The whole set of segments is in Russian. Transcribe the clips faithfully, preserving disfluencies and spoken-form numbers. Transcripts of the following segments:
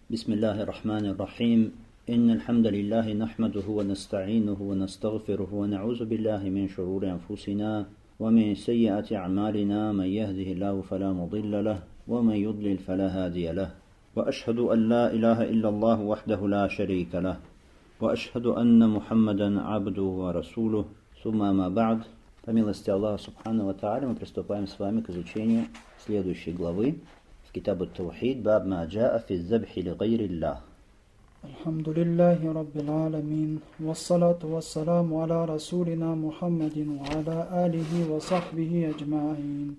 بسم الله الرحمن الرحيم إن الحمد لله نحمده ونستعينه ونستغفره ونعوذ بالله من شرور أنفسنا ومن سيئات أعمالنا من يهده الله فلا مضل له ومن يضلل فلا هادي له وأشهد أن لا إله إلا الله وحده لا شريك له وأشهد أن محمدا عبده ورسوله ثم ما بعد. По милости Аллаха Субхану ва Тааля мы приступаем с вами к изучению следующей главы в Китабу ат-Таухид баб ма джаа фи az-забхи ли гайриллах. Алхамдулиллахи Раббил Аламин, вассалату вассаламу аля расулина Мухаммадин ва аля алихи ва сахбихи аджмаин.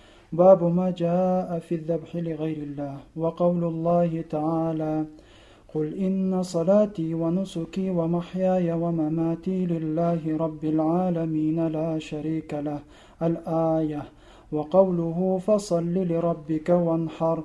Бабу ма джаа фи az-забхи ли гайриллах. Ва каулуллахи Та'аля: قل إن صلاتي ونسكي ومحياي ومماتي لله رب العالمين لا شريك له. الآية. وقوله فصل لربك وانحر.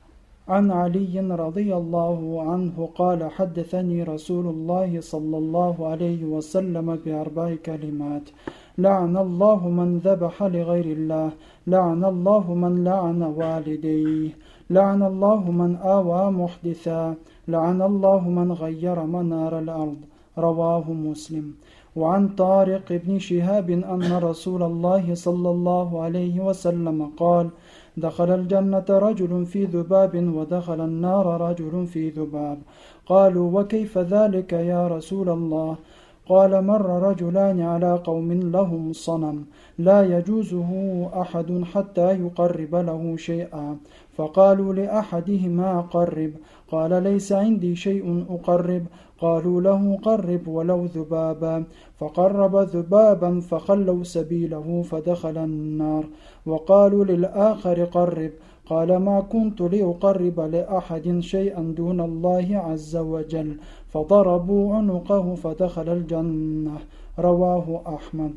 عن علي رضي الله عنه قال: حدثني رسول الله صلى الله عليه وسلم بأربع كلمات: لعن الله من ذبح لغير الله، لعن الله من لعن والديه، لعن الله من آوى محدثا، لعن الله من غير منار الأرض. رواه مسلم. وعن طارق بن شهاب أن رسول الله صلى الله عليه وسلم قال: دخل الجنة رجل في ذباب ودخل النار رجل في ذباب. قالوا: وكيف ذلك يا رسول الله؟ قال: مر رجلان على قوم لهم صنم لا يجوزه أحد حتى يقرب له شيئا، فقالوا لأحدهما: قرب. قال: ليس عندي شيء أقرب. قالوا له: قرب ولو ذبابا. فقرب ذبابا فخلوا سبيله فدخل النار. وقالوا للآخر: قرب. قال: ما كنت لأقرب لأحد شيئا دون الله عز وجل. فضربوا عنقه فدخل الجنة. رواه أحمد.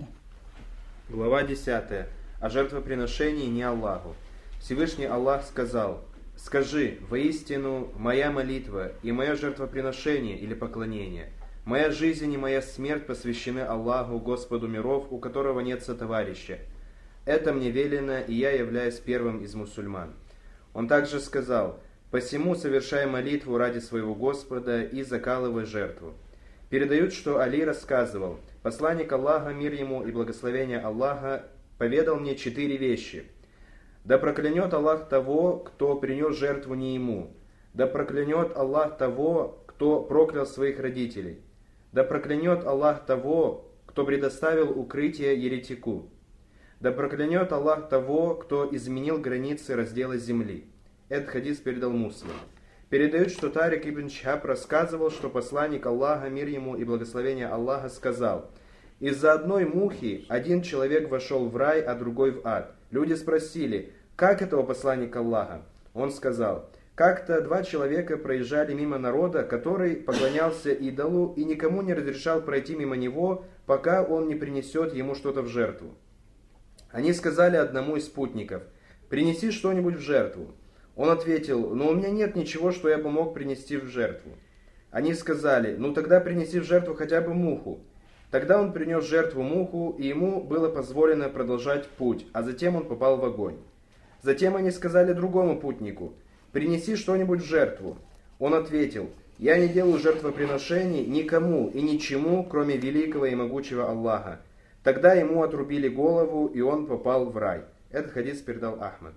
Глава десятая. О жертвоприношении не Аллаху. Всевышний Аллах сказал: «Скажи, воистину, моя молитва и мое жертвоприношение или поклонение, моя жизнь и моя смерть посвящены Аллаху, Господу миров, у которого нет сотоварища. Это мне велено, и я являюсь первым из мусульман». Он также сказал: «Посему совершай молитву ради своего Господа и закалывай жертву». Передают, что Али рассказывал: «Посланник Аллаха, мир ему и благословение Аллаха, поведал мне четыре вещи. Да проклянет Аллах того, кто принес жертву не ему. Да проклянет Аллах того, кто проклял своих родителей. Да проклянет Аллах того, кто предоставил укрытие еретику. Да проклянет Аллах того, кто изменил границы раздела земли». Этот хадис передал Муслим. Передают, что Тарик ибн Шихаб рассказывал, что посланник Аллаха, мир ему и благословение Аллаха, сказал: «Из-за одной мухи один человек вошел в рай, а другой в ад. Люди спросили: как этого посланник Аллаха? Он сказал: как-то два человека проезжали мимо народа, который поклонялся идолу и никому не разрешал пройти мимо него, пока он не принесет ему что-то в жертву. Они сказали одному из спутников: принеси что-нибудь в жертву. Он ответил: но у меня нет ничего, что я бы мог принести в жертву. Они сказали: ну тогда принеси в жертву хотя бы муху. Тогда он принес в жертву муху, и ему было позволено продолжать путь, а затем он попал в огонь. Затем они сказали другому путнику: принеси что-нибудь в жертву. Он ответил: я не делаю жертвоприношений никому и ничему, кроме великого и могучего Аллаха. Тогда ему отрубили голову, и он попал в рай. Этот хадис передал Ахмад.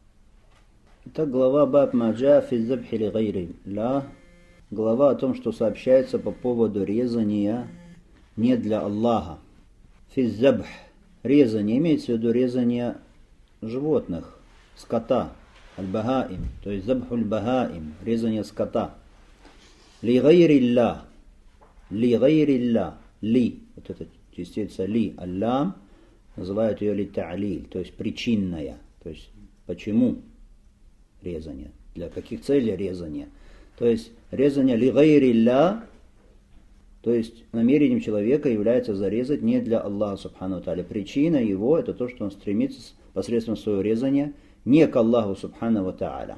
Итак, глава баб ма джаа фи az-забхи ли гайриллах. Глава о том, что сообщается по поводу резания не для Аллаха. Фи az-забх. Резание имеется в виду резание животных, скота, аль-багаим, то есть забхуль багаим, резание скота. Ли гайриллах, ли гайриллах, ли, вот эта частица ли, аллам, называют ее ли та'лиль, то есть причинная, то есть почему резание, для каких целей резание. То есть резание ли гайриллах, то есть намерением человека является зарезать не для Аллаха Субхану ва Тааля. Причина его это то, что он стремится посредством своего резания не к Аллаху Субхану ва Тааля.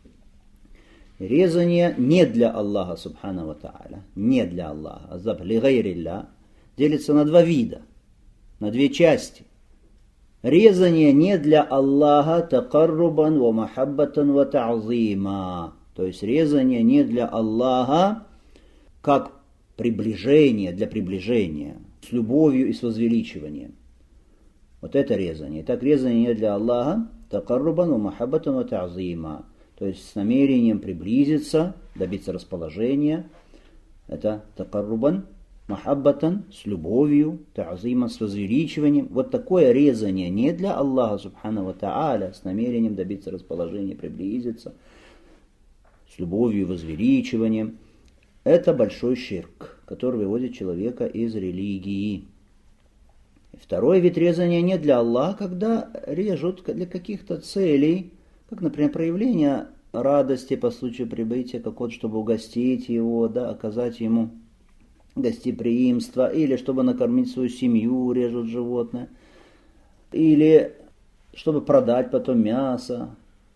Резание не для Аллаха Субхану ва Тааля, не для Аллаха. Азаб ли гайриллах делится на два вида, на две части. Резание не для Аллаха такаррубан ва махаббатан ва та'зима. То То есть резание не для Аллаха, как приближение, для приближения, с любовью и с возвеличиванием. Вот это резание. Так резание не для Аллаха, такаррубан ва махаббатан ва та'зима. То есть с намерением приблизиться, добиться расположения. Это такаррубан, махаббатан, с любовью, та'зима, с возвеличиванием. Вот такое резание не для Аллаха, субхану ва та'аля, с намерением добиться расположения, приблизиться, с любовью и возвеличиванием. Это большой ширк, который выводит человека из религии. Второй вид резания не для Аллаха, когда режут для каких-то целей, как, например, проявление радости по случаю прибытия какого-то, чтобы угостить его, да, оказать ему гостеприимство, или чтобы накормить свою семью, режут животное, или чтобы продать потом мясо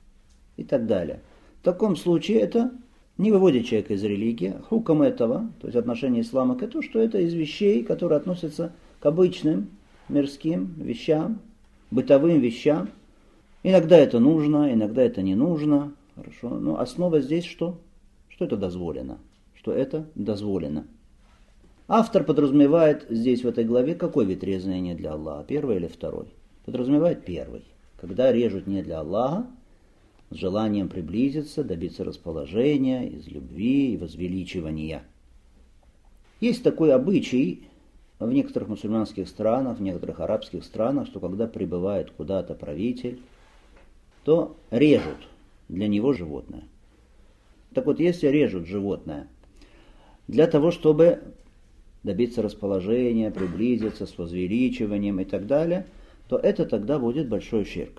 и так далее. В таком случае это не выводит человека из религии. Хукам этого, то есть отношение ислама к этому, что это из вещей, которые относятся к обычным мирским вещам, бытовым вещам. Иногда это нужно, иногда это не нужно. Хорошо. Но основа здесь что? Что это дозволено. Что это дозволено. Автор подразумевает здесь в этой главе какой вид резания для Аллаха? Первый или второй? Подразумевает первый. Когда режут не для Аллаха, с желанием приблизиться, добиться расположения, из любви и возвеличивания. Есть такой обычай в некоторых мусульманских странах, в некоторых арабских странах, что когда прибывает куда-то правитель, то режут для него животное. Так вот, если режут животное для того, чтобы добиться расположения, приблизиться с возвеличиванием и так далее, то это тогда будет большой ширк.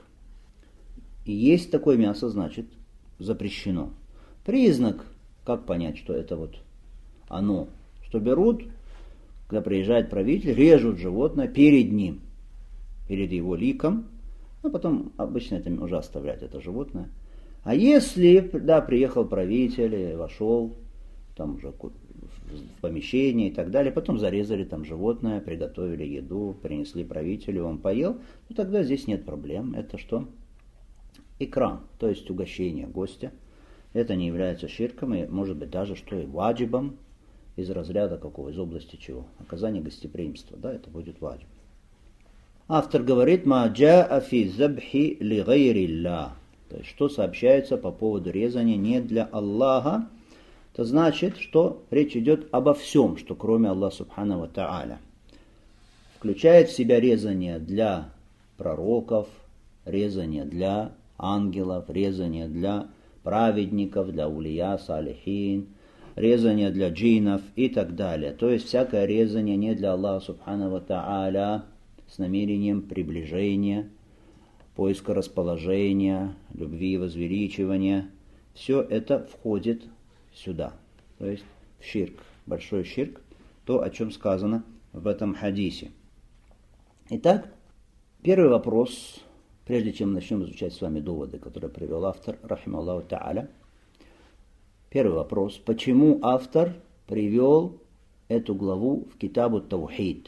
И есть такое мясо, значит, запрещено. Признак, как понять, что это вот оно, что берут, когда приезжает правитель, режут животное перед ним, перед его ликом, а потом обычно это уже оставлять, это животное. А если, да, приехал правитель, вошел там уже в помещение и так далее, потом зарезали там животное, приготовили еду, принесли правителю, он поел, то тогда здесь нет проблем. Это что? Икрам, то есть угощение гостя. Это не является ширком, и может быть даже что и ваджибом, из разряда какого, из области чего? Оказание гостеприимства, да, это будет ваджиб. Автор говорит, «Ма джаа фи забхи ли гайрилля». То есть, что сообщается по поводу резания не для Аллаха, это значит, что речь идет обо всем, что кроме Аллаха субхану ва та'аля. Включает в себя резание для пророков, резание для ангелов, резание для праведников, для улия, салихин, резание для джиннов и так далее. То есть всякое резание не для Аллаха субхану ва та'аля с намерением приближения, поиска расположения, любви и возвеличивания. Все это входит сюда. То есть в ширк, большой ширк, то, о чем сказано в этом хадисе. Итак, первый вопрос, прежде чем начнем изучать с вами доводы, которые привел автор, рахималлаху та'аля. Первый вопрос. Почему автор привел эту главу в Китабу Таухид?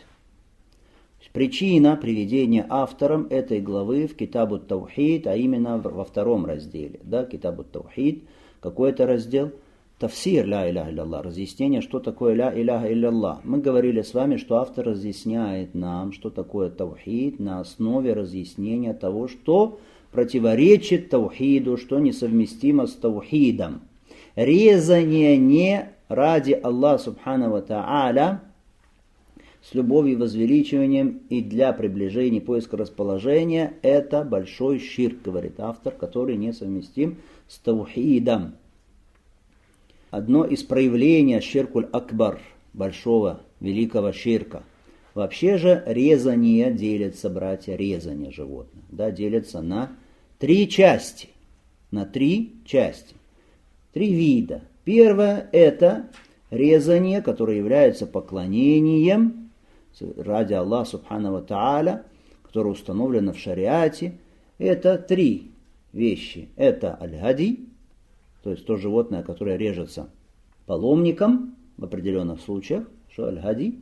Причина приведения автором этой главы в Китабу Таухид, а именно во втором разделе. Да, Китабу Таухид, какой это раздел? Тафсир ля иляха илляллах, разъяснение, что такое ля иляха илляллах. Мы говорили с вами, что автор разъясняет нам, что такое таухид, на основе разъяснения того, что противоречит таухиду, что несовместимо с таухидом. Резание не ради Аллаха субхану ва та'аля, с любовью и возвеличиванием и для приближения, поиска расположения, это большой ширк, говорит автор, который несовместим с таухидом. Одно из проявлений ширкуль акбар, большого, великого ширка. Вообще же резание делится, братья, резание животных, да, делится на три части. На три части. Три вида. Первое – это резание, которое является поклонением ради Аллаха субхану ва та'аля, которое установлено в шариате. Это три вещи. Это аль-хади, то есть то животное, которое режется паломником в определенных случаях, что аль-хади.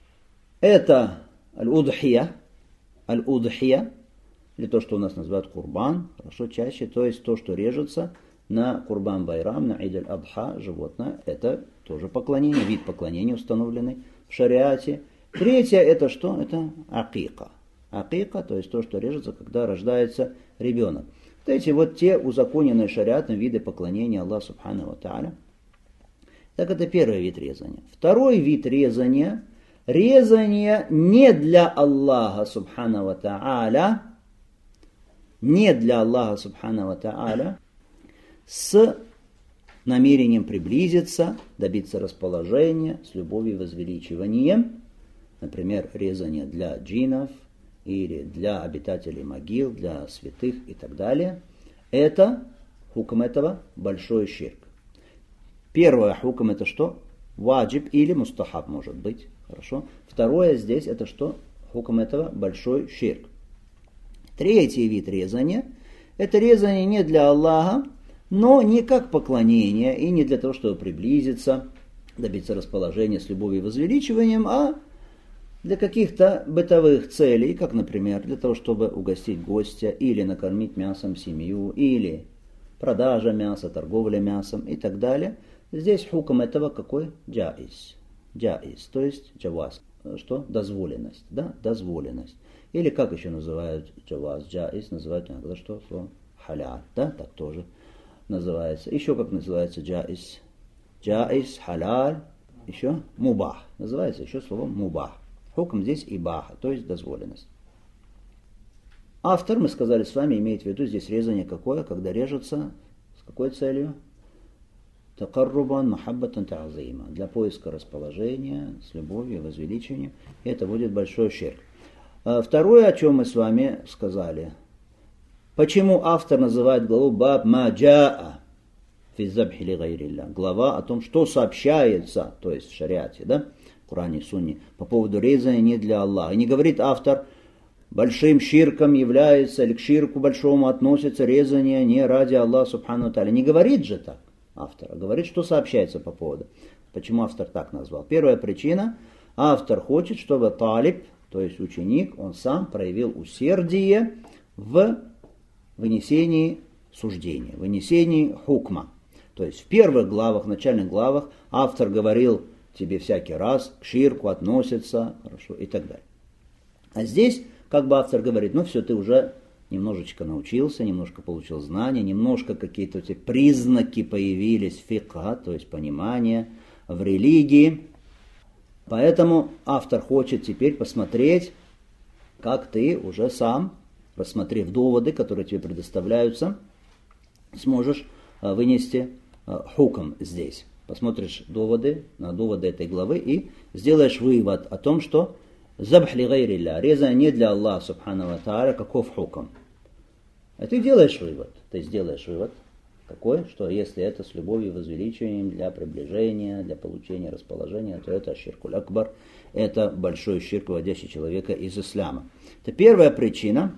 Это аль-удхия, аль-удхия, или то, что у нас называют курбан, хорошо, чаще, то есть то, что режется на Курбан Байрам, на Идь аль-Адха, животное, это тоже поклонение, вид поклонения, установленный в шариате. Третье это что? Это акика. Акика, то есть то, что режется, когда рождается ребенок. Вот эти вот те узаконенные шариатом виды поклонения Аллаху Субхану ва Тааля. Так это первый вид резания. Второй вид резания, резание не для Аллаха Субхану ва Тааля, не для Аллаха Субхану ва Тааля, с намерением приблизиться, добиться расположения, с любовью и возвеличиванием, например, резание для джиннов или для обитателей могил, для святых и так далее, это хукм этого большой ширк. Первое хукм это что? Ваджиб или мустахаб может быть. Хорошо. Второе здесь это что? Хукм этого большой ширк. Третий вид резания это резание не для Аллаха, но не как поклонение и не для того, чтобы приблизиться, добиться расположения с любовью и возвеличиванием, а для каких-то бытовых целей, как, например, для того, чтобы угостить гостя или накормить мясом семью, или продажа мяса, торговля мясом и так далее. Здесь хукм этого какой? Джаиз. Джаиз, то есть джаваз. Что? Дозволенность. Да? Дозволенность. Или как еще называют джаваз? Джаиз называют иногда что? Слово халял. Да? Так тоже называется. Еще как называется джаиз? Джаиз, халяль, еще мубах. Называется еще словом мубах. Хукм здесь ибаха, то есть дозволенность. Автор, мы сказали с вами, имеет в виду здесь резание какое, когда режется, с какой целью? Такаррубан, махаббатан, та'зима. Для поиска расположения, с любовью, возвеличением. Это будет большой ширк. Второе, о чем мы с вами сказали. Почему автор называет главу баб ма джаа фи забхи ли гайрилля? Глава о том, что сообщается, то есть в шариате, да? В Коране и Сунне, по поводу резания не для Аллаха. И не говорит автор, большим ширком является, или к ширку большому относится резание не ради Аллаха Субхану Тааля. Не говорит же так автор, а говорит, что сообщается по поводу. Почему автор так назвал? Первая причина, автор хочет, чтобы талиб, то есть ученик, он сам проявил усердие в вынесении суждения, вынесении хукма. То есть в первых главах, в начальных главах автор говорил, тебе всякий раз к ширку относится, хорошо, и так далее. А здесь, как бы автор говорит, ну все, ты уже немножечко научился, немножко получил знания, немножко какие-то эти признаки появились фикха, то есть понимание в религии. Поэтому автор хочет теперь посмотреть, как ты уже сам, рассмотрев доводы, которые тебе предоставляются, сможешь вынести хукм здесь. Посмотришь доводы, на доводы этой главы и сделаешь вывод о том, что забх ли гайрилля, резание не для Аллаха Субхану ва Тааля, каков хукм. А ты делаешь вывод, ты сделаешь вывод такой, что если это с любовью и возвеличиванием для приближения, для получения расположения, то это ширкуль акбар, это большой ширк, выводящий человека из ислама. Это первая причина.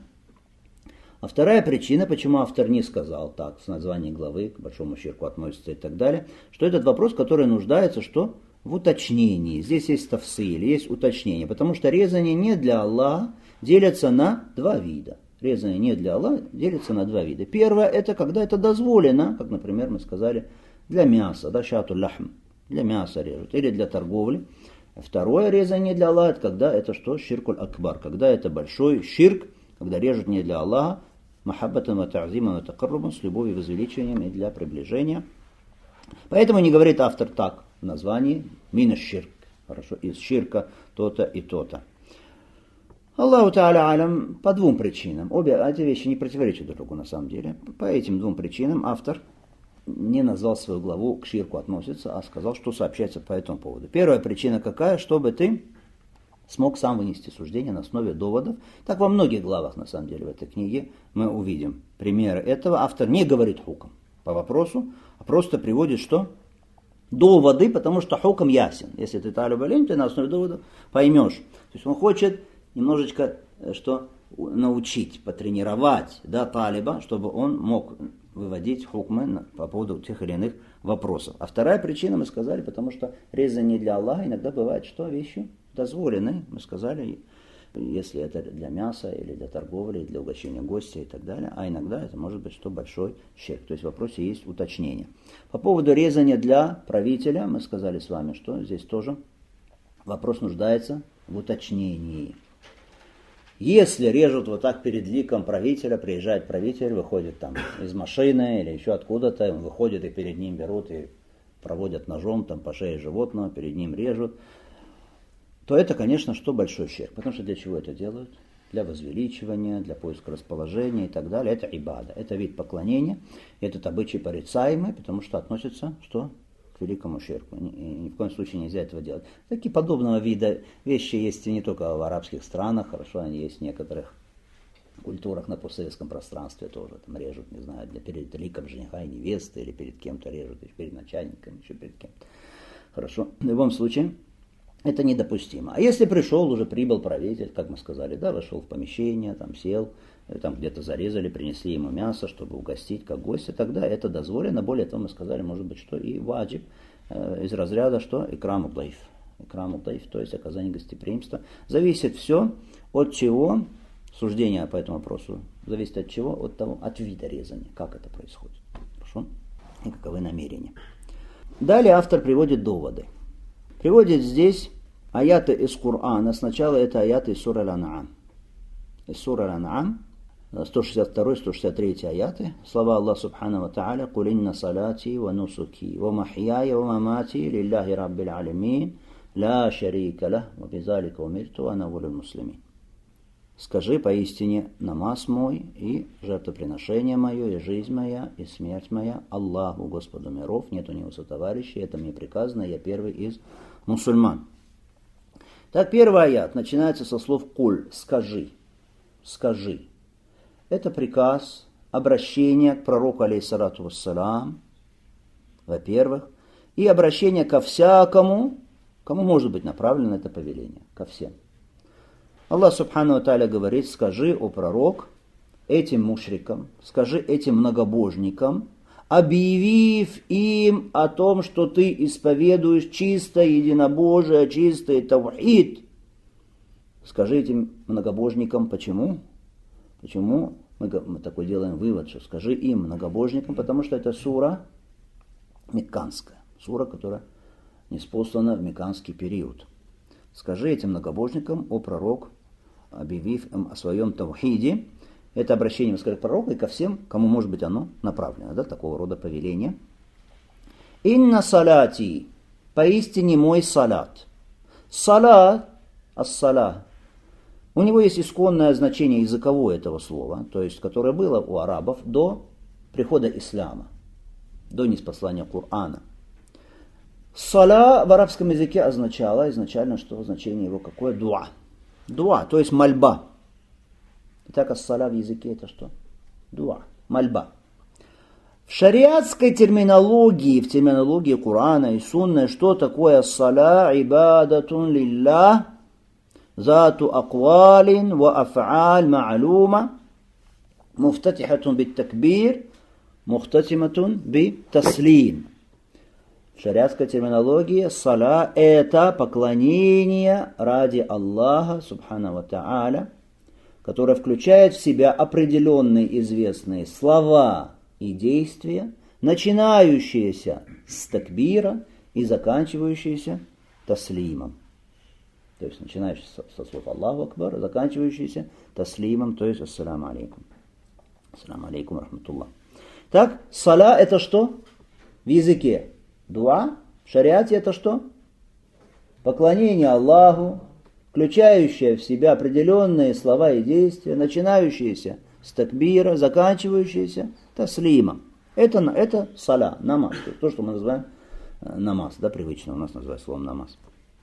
А вторая причина, почему автор не сказал так, в названии главы, к большому ширку относится и так далее, что этот вопрос, который нуждается что? В уточнении. Здесь есть тафсиль, есть уточнение, потому что резание не для Аллаха делятся на два вида. Резание не для Аллаха делится на два вида. Первое, это когда это дозволено, как, например, мы сказали, для мяса, да, шату лахм, для мяса режут, или для торговли. Второе резание для Аллаха, это когда это что? Ширкуль акбар, когда это большой ширк, когда режут не для Аллаха, махаббатан ва та'зиман ва такаррубан, с любовью и возвеличением и для приближения. Поэтому не говорит автор так в названии мина ширк, хорошо, из ширка то-то и то-то. Аллаху Та'аля алям по двум причинам. Обе эти вещи не противоречат друг другу на самом деле. По этим двум причинам автор не назвал свою главу к ширку относится, а сказал, что сообщается по этому поводу. Первая причина какая? Чтобы ты смог сам вынести суждение на основе доводов. Так во многих главах, на самом деле, в этой книге мы увидим примеры этого. Автор не говорит хукм по вопросу, а просто приводит что? Доводы, потому что хукм ясен. Если ты талиб алим, ты на основе доводов поймешь. То есть он хочет немножечко что? Научить, потренировать, да, талиба, чтобы он мог выводить хукмы по поводу тех или иных вопросов. А вторая причина, мы сказали, потому что резание для Аллаха иногда бывает, что вещи дозволены, мы сказали, если это для мяса или для торговли, или для угощения гостя и так далее, а иногда это может быть что большой щерк. То есть в вопросе есть уточнение. По поводу резания для правителя мы сказали с вами, что здесь тоже вопрос нуждается в уточнении. Если режут вот так перед ликом правителя, приезжает правитель, выходит там из машины или еще откуда-то, он выходит и перед ним берут и проводят ножом там по шее животного, перед ним режут, то это, конечно, что большой щерк. Потому что для чего это делают? Для возвеличивания, для поиска расположения и так далее. Это ибада, это вид поклонения. Этот обычай порицаемый, потому что относится что? К великому щерку. Ни, ни в коем случае нельзя этого делать. Такие подобного вида вещи есть не только в арабских странах, хорошо, они есть в некоторых культурах на постсоветском пространстве тоже. Там режут, не знаю, для перед ликом жениха и невесты, или перед кем-то режут, или перед начальником, еще перед кем-то. Хорошо. В любом случае, это недопустимо. А если пришел, уже прибыл правитель, как мы сказали, да, вошел в помещение, там сел, там где-то зарезали, принесли ему мясо, чтобы угостить как гостя, тогда это дозволено. Более того, мы сказали, может быть, что и ваджиб э, из разряда, что икраму даиф. Икраму даиф, то есть оказание гостеприимства. Зависит все от чего, суждение по этому вопросу, зависит от чего, от того, от вида резания, как это происходит. Хорошо? И каковы намерения. Далее автор приводит доводы. Приводит здесь аяты из Корана. Сначала это аяты из суры Аль-Ан'ам. Из суры Аль-Ан'ам, сто шестьдесят второй сто шестьдесят третий аяты. Слова Аллаха Субхану ва Тааля: «Куль инна салати ва нусуки ва махьяя ва мамати лилляхи раббил алямин, ла шарика лах, ва бизалика умирту ва ана аввалюл муслимин». Скажи поистине: намаз мой и жертвоприношение мое, и жизнь моя, и смерть моя Аллаху, Господу миров, нет у него сотоварищей, это мне приказано, я первый из мусульман. Так, первый аят начинается со слов «куль», «скажи», «скажи». Это приказ, обращение к пророку, алейхиссалату вассалам, во-первых, и обращение ко всякому, кому может быть направлено это повеление, ко всем. Аллах Субхану ва Тааля говорит: скажи, о пророк, этим мушрикам, скажи этим многобожникам, объявив им о том, что ты исповедуешь чистое единобожие, чистый таухид. Скажи этим многобожникам, почему? Почему мы, мы такой делаем вывод, что скажи им, многобожникам, потому что это сура мекканская, сура, которая ниспослана в мекканский период. Скажи этим многобожникам, о пророк, объявив им о своем таухиде. Это обращение, мы сказали, к пророку и ко всем, кому может быть оно направлено, да, такого рода повеление. Инна салати, поистине мой салат. Салат, ас-сала. У него есть исконное значение языковое этого слова, то есть, которое было у арабов до прихода ислама, до ниспослания Корана. Сала в арабском языке означало изначально, что значение его какое? Дуа. Дуа, то есть мольба. Итак, ас-сала в языке это что? Дуа, мольба. В шариатской терминологии, в терминологии Корана и Сунны, что такое ас-сала? Ибадатун лиллах, зату аквалин ва аф'аль ма'лума, муфтатихатун бит-такбир, мухтатиматун бит-таслим. В шариатской терминологии сала – это поклонение ради Аллаха, субхана ва тааля, которое включает в себя определенные известные слова и действия, начинающиеся с такбира и заканчивающиеся таслимом. То есть начинающиеся со слов Аллаху Акбар, заканчивающиеся таслимом, то есть ассаламу алейкум. Ассаламу алейкум рахматуллах. Так, сала – это что? В языке. Дуа в шариате это что? Поклонение Аллаху, включающее в себя определенные слова и действия, начинающиеся с такбира, заканчивающиеся таслимом. Это, это саля, намаз. То, есть то, что мы называем намаз, да, привычно у нас называют словом намаз.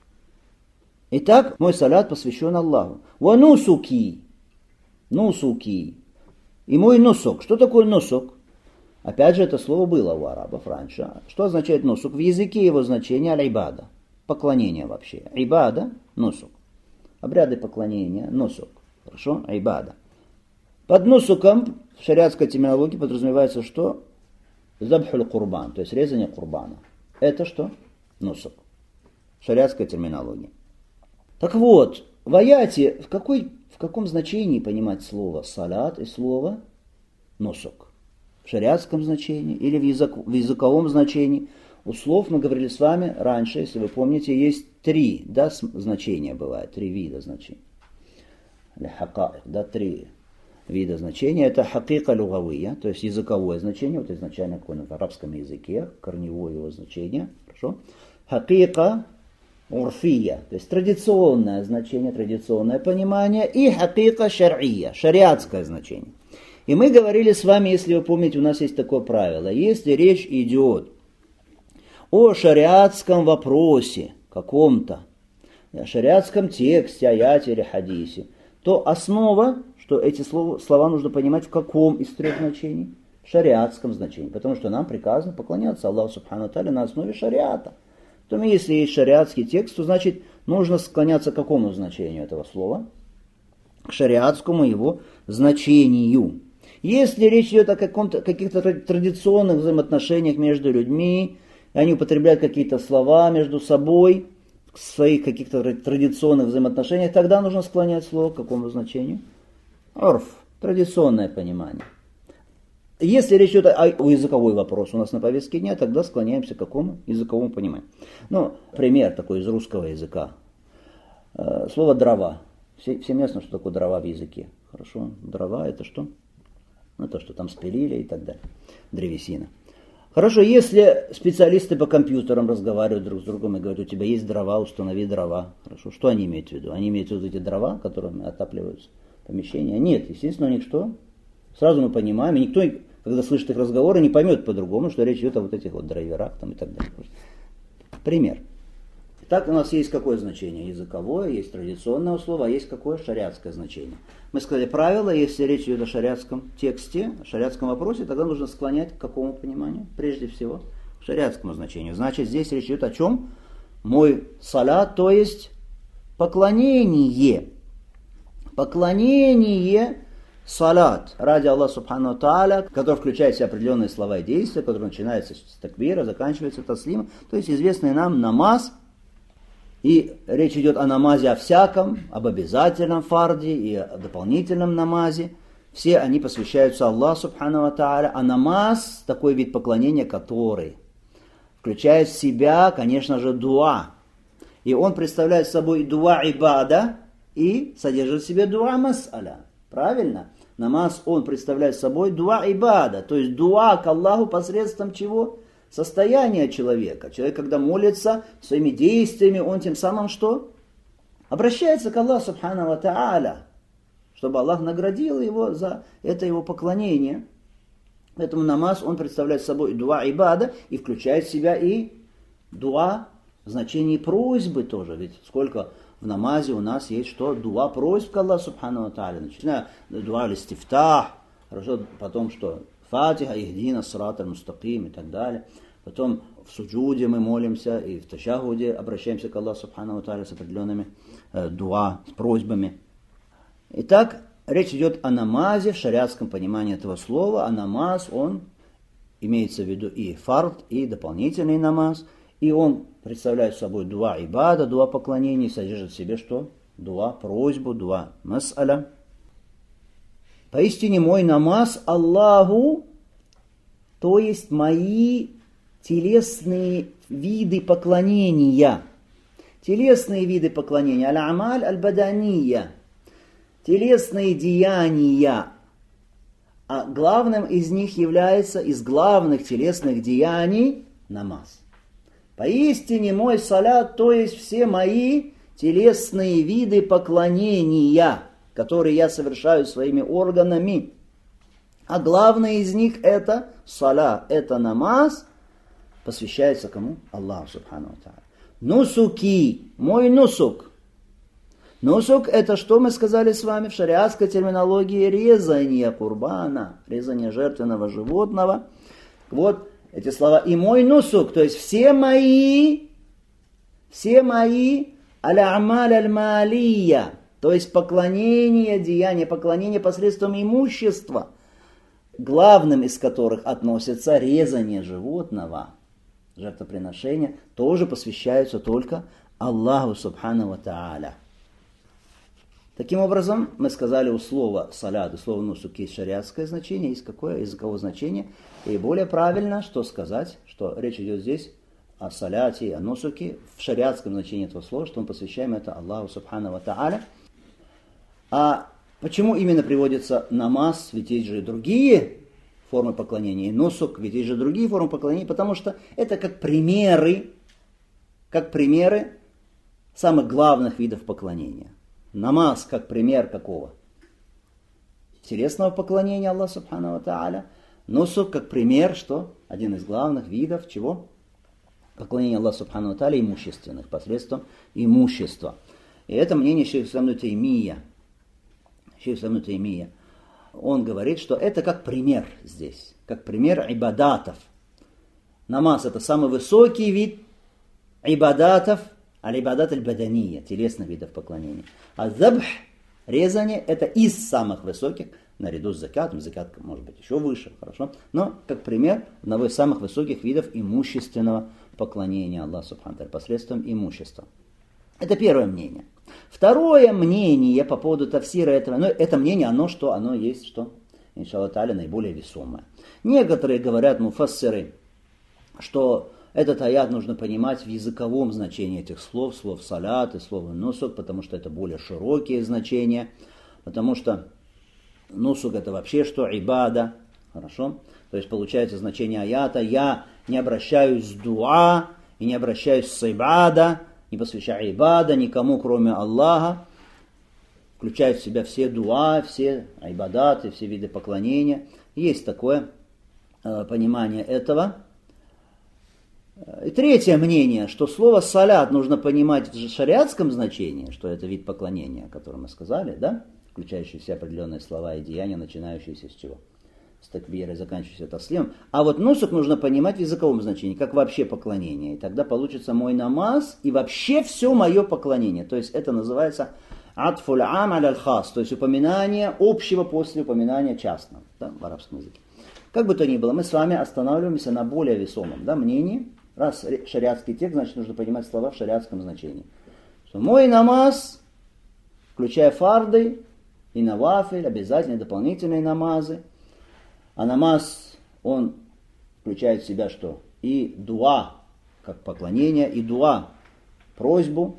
Итак, мой салят посвящен Аллаху. Ва нусуки. Нусуки. И мой нусок. Что такое нусок? Опять же, это слово было у арабов раньше. Что означает нусук? В языке его значение аль-ибада. Поклонение вообще. Ибада, нусук. Обряды поклонения, нусук. Хорошо? Ибада. Под нусуком в шариатской терминологии подразумевается что? Забхуль курбан, то есть резание курбана. Это что? Нусук. Шариатская терминология. Так вот, в аяте в, какой, в каком значении понимать слово салат и слово нусук? В шариатском значении или в, язык, в языковом значении? У слов мы говорили с вами раньше, если вы помните, есть три да, значения бывает, три вида значений. Да, три вида значения. Это хакика лугавия, то есть языковое значение, вот изначально какое в арабском языке, корневое его значение. Хорошо. Хакика урфия, то есть традиционное значение, традиционное понимание, и хакика шар'ия, шариатское значение. И мы говорили с вами, если вы помните, у нас есть такое правило, если речь идет о шариатском вопросе каком-то, о шариатском тексте, аяте или хадисе, то основа, что эти слова, слова нужно понимать в каком из трех значений? В шариатском значении, потому что нам приказано поклоняться Аллаху Субхану Тааля на основе шариата. То если есть шариатский текст, то значит нужно склоняться к какому значению этого слова? К шариатскому его значению. Если речь идет о каком-то, каких-то традиционных взаимоотношениях между людьми, они употребляют какие-то слова между собой, в своих каких-то традиционных взаимоотношениях, тогда нужно склонять слово к какому значению? Орф, традиционное понимание. Если речь идет о, о языковой вопрос у нас на повестке дня, тогда склоняемся к какому языковому пониманию. Ну, пример такой из русского языка. Слово дрова. Все, всем ясно, что такое дрова в языке. Хорошо, дрова это что? Ну, то, что там спилили и так далее. Древесина. Хорошо, если специалисты по компьютерам разговаривают друг с другом и говорят, у тебя есть дрова, установи дрова. Хорошо, что они имеют в виду? Они имеют в виду эти дрова, которыми отапливаются помещения? Нет, естественно, у них что? Сразу мы понимаем, и никто, когда слышит их разговоры, не поймет по-другому, что речь идет о вот этих вот драйверах там, и так далее. Пример. Так у нас есть какое значение? Языковое, есть традиционное слово, а есть какое? Шариатское значение. Мы сказали правило, если речь идет о шариатском тексте, о шариатском вопросе, тогда нужно склонять к какому пониманию? Прежде всего, к шариатскому значению. Значит, здесь речь идет о чем? Мой салат, то есть поклонение. Поклонение салат ради Аллаха Субхану Тааля, который включает в себя определенные слова и действия, который начинается с такбира, заканчивается таслима, то есть известный нам намаз. И речь идет о намазе о всяком, об обязательном фарде и о дополнительном намазе. Все они посвящаются Аллаху Субхану Тааля, а намаз такой вид поклонения, который включает в себя, конечно же, дуа. И он представляет собой дуа ибада и содержит в себе дуа мас'аля. Правильно? Намаз, он представляет собой дуа ибада, то есть дуа к Аллаху посредством чего? Состояние человека. Человек, когда молится своими действиями, он тем самым что? Обращается к Аллаху Субхану ва Тааля, чтобы Аллах наградил его за это его поклонение. Поэтому намаз, он представляет собой дуа ибада и включает в себя и дуа в значении просьбы тоже. Ведь сколько в намазе у нас есть что? Дуа просьб к Аллаху Субхану ва Тааля. Начиная дуа листифтах, хорошо, потом что? Фатиха, ихдина, сирата аль-мустаким и так далее. Потом в суджуде мы молимся и в ташахуде обращаемся к Аллаху Субхану ва Тааля с определенными э, дуа, с просьбами. Итак, речь идет о намазе в шариатском понимании этого слова. А намаз, он имеется в виду и фард, и дополнительный намаз. И он представляет собой дуа ибада, дуа поклонения, содержит в себе что? Дуа просьбу, дуа мас'аля. Поистине мой намаз Аллаху, то есть мои телесные виды поклонения. Телесные виды поклонения. Аль-амаль аль-бадания. Телесные деяния. А главным из них является, из главных телесных деяний, намаз. Поистине мой салят, то есть все мои телесные виды поклонения, которые я совершаю своими органами. А главное из них это саля, это намаз, посвящается кому? Аллаху Субхану ва Тааля. Нусуки, мой нусук. Нусук это что мы сказали с вами в шариатской терминологии? Резание курбана, резание жертвенного животного. Вот эти слова. И мой нусук, то есть все мои, все мои аль-амаль аль-малия, то есть поклонение, деяние, поклонение посредством имущества, главным из которых относится резание животного, жертвоприношение, тоже посвящаются только Аллаху Субхану ва Тааля. Таким образом, мы сказали, у слова салят, у слова нусук есть шариатское значение, есть какое языковое значение. И более правильно, что сказать, что речь идет здесь о саляте, о нусуке, в шариатском значении этого слова, что мы посвящаем это Аллаху Субхану ва Тааля. А почему именно приводится намаз, ведь есть же и другие формы поклонения, и нусук, ведь есть же другие формы поклонения, потому что это как примеры, как примеры самых главных видов поклонения. Намаз как пример какого? Телесного поклонения Аллаху Субхану ва Тааля. Нусук как пример, что? Один из главных видов чего? Поклонения Аллаху Субхану ва Тааля имущественных, посредством имущества. И это мнение шейха ислама ибн Таймия. Шейх ислам ибн Таймия. Он говорит, что это как пример здесь, как пример ибадатов. Намаз это самый высокий вид ибадатов, аль-ибадат аль-бадания, телесных видов поклонения. А забх, резание, это из самых высоких, наряду с закатом, закат может быть еще выше, хорошо, но как пример одного из самых высоких видов имущественного поклонения Аллаху Субхану ва Тааля посредством имущества. Это первое мнение. Второе мнение по поводу тафсира этого, ну, это мнение, оно что? Оно есть что? Иншаллах Тааля наиболее весомое. Некоторые говорят, муфассиры, что этот аят нужно понимать в языковом значении этих слов, слов салят и слова нусук, потому что это более широкие значения, потому что нусук это вообще что? Ибада, хорошо? То есть получается значение аята, я не обращаюсь с дуа и не обращаюсь с ибада, не посвящая ибада никому, кроме Аллаха, включает в себя все дуа, все айбадаты, все виды поклонения. Есть такое э, понимание этого. И третье мнение, что слово салят нужно понимать в шариатском значении, что это вид поклонения, о котором мы сказали, да? Включающий все определенные слова и деяния, начинающиеся с чего? С такбира и заканчивающийся таслимом. А вот нусук нужно понимать в языковом значении, как вообще поклонение. И тогда получится мой намаз и вообще все мое поклонение. То есть это называется атфуль ам аль хас, то есть упоминание общего после упоминания частного, да, в арабском языке. Как бы то ни было, мы с вами останавливаемся на более весомом, да, мнении. Раз шариатский текст, значит нужно понимать слова в шариатском значении. Что мой намаз, включая фарды и навафиль, обязательные дополнительные намазы. А намаз, он включает в себя что? И дуа, как поклонение, и дуа, просьбу.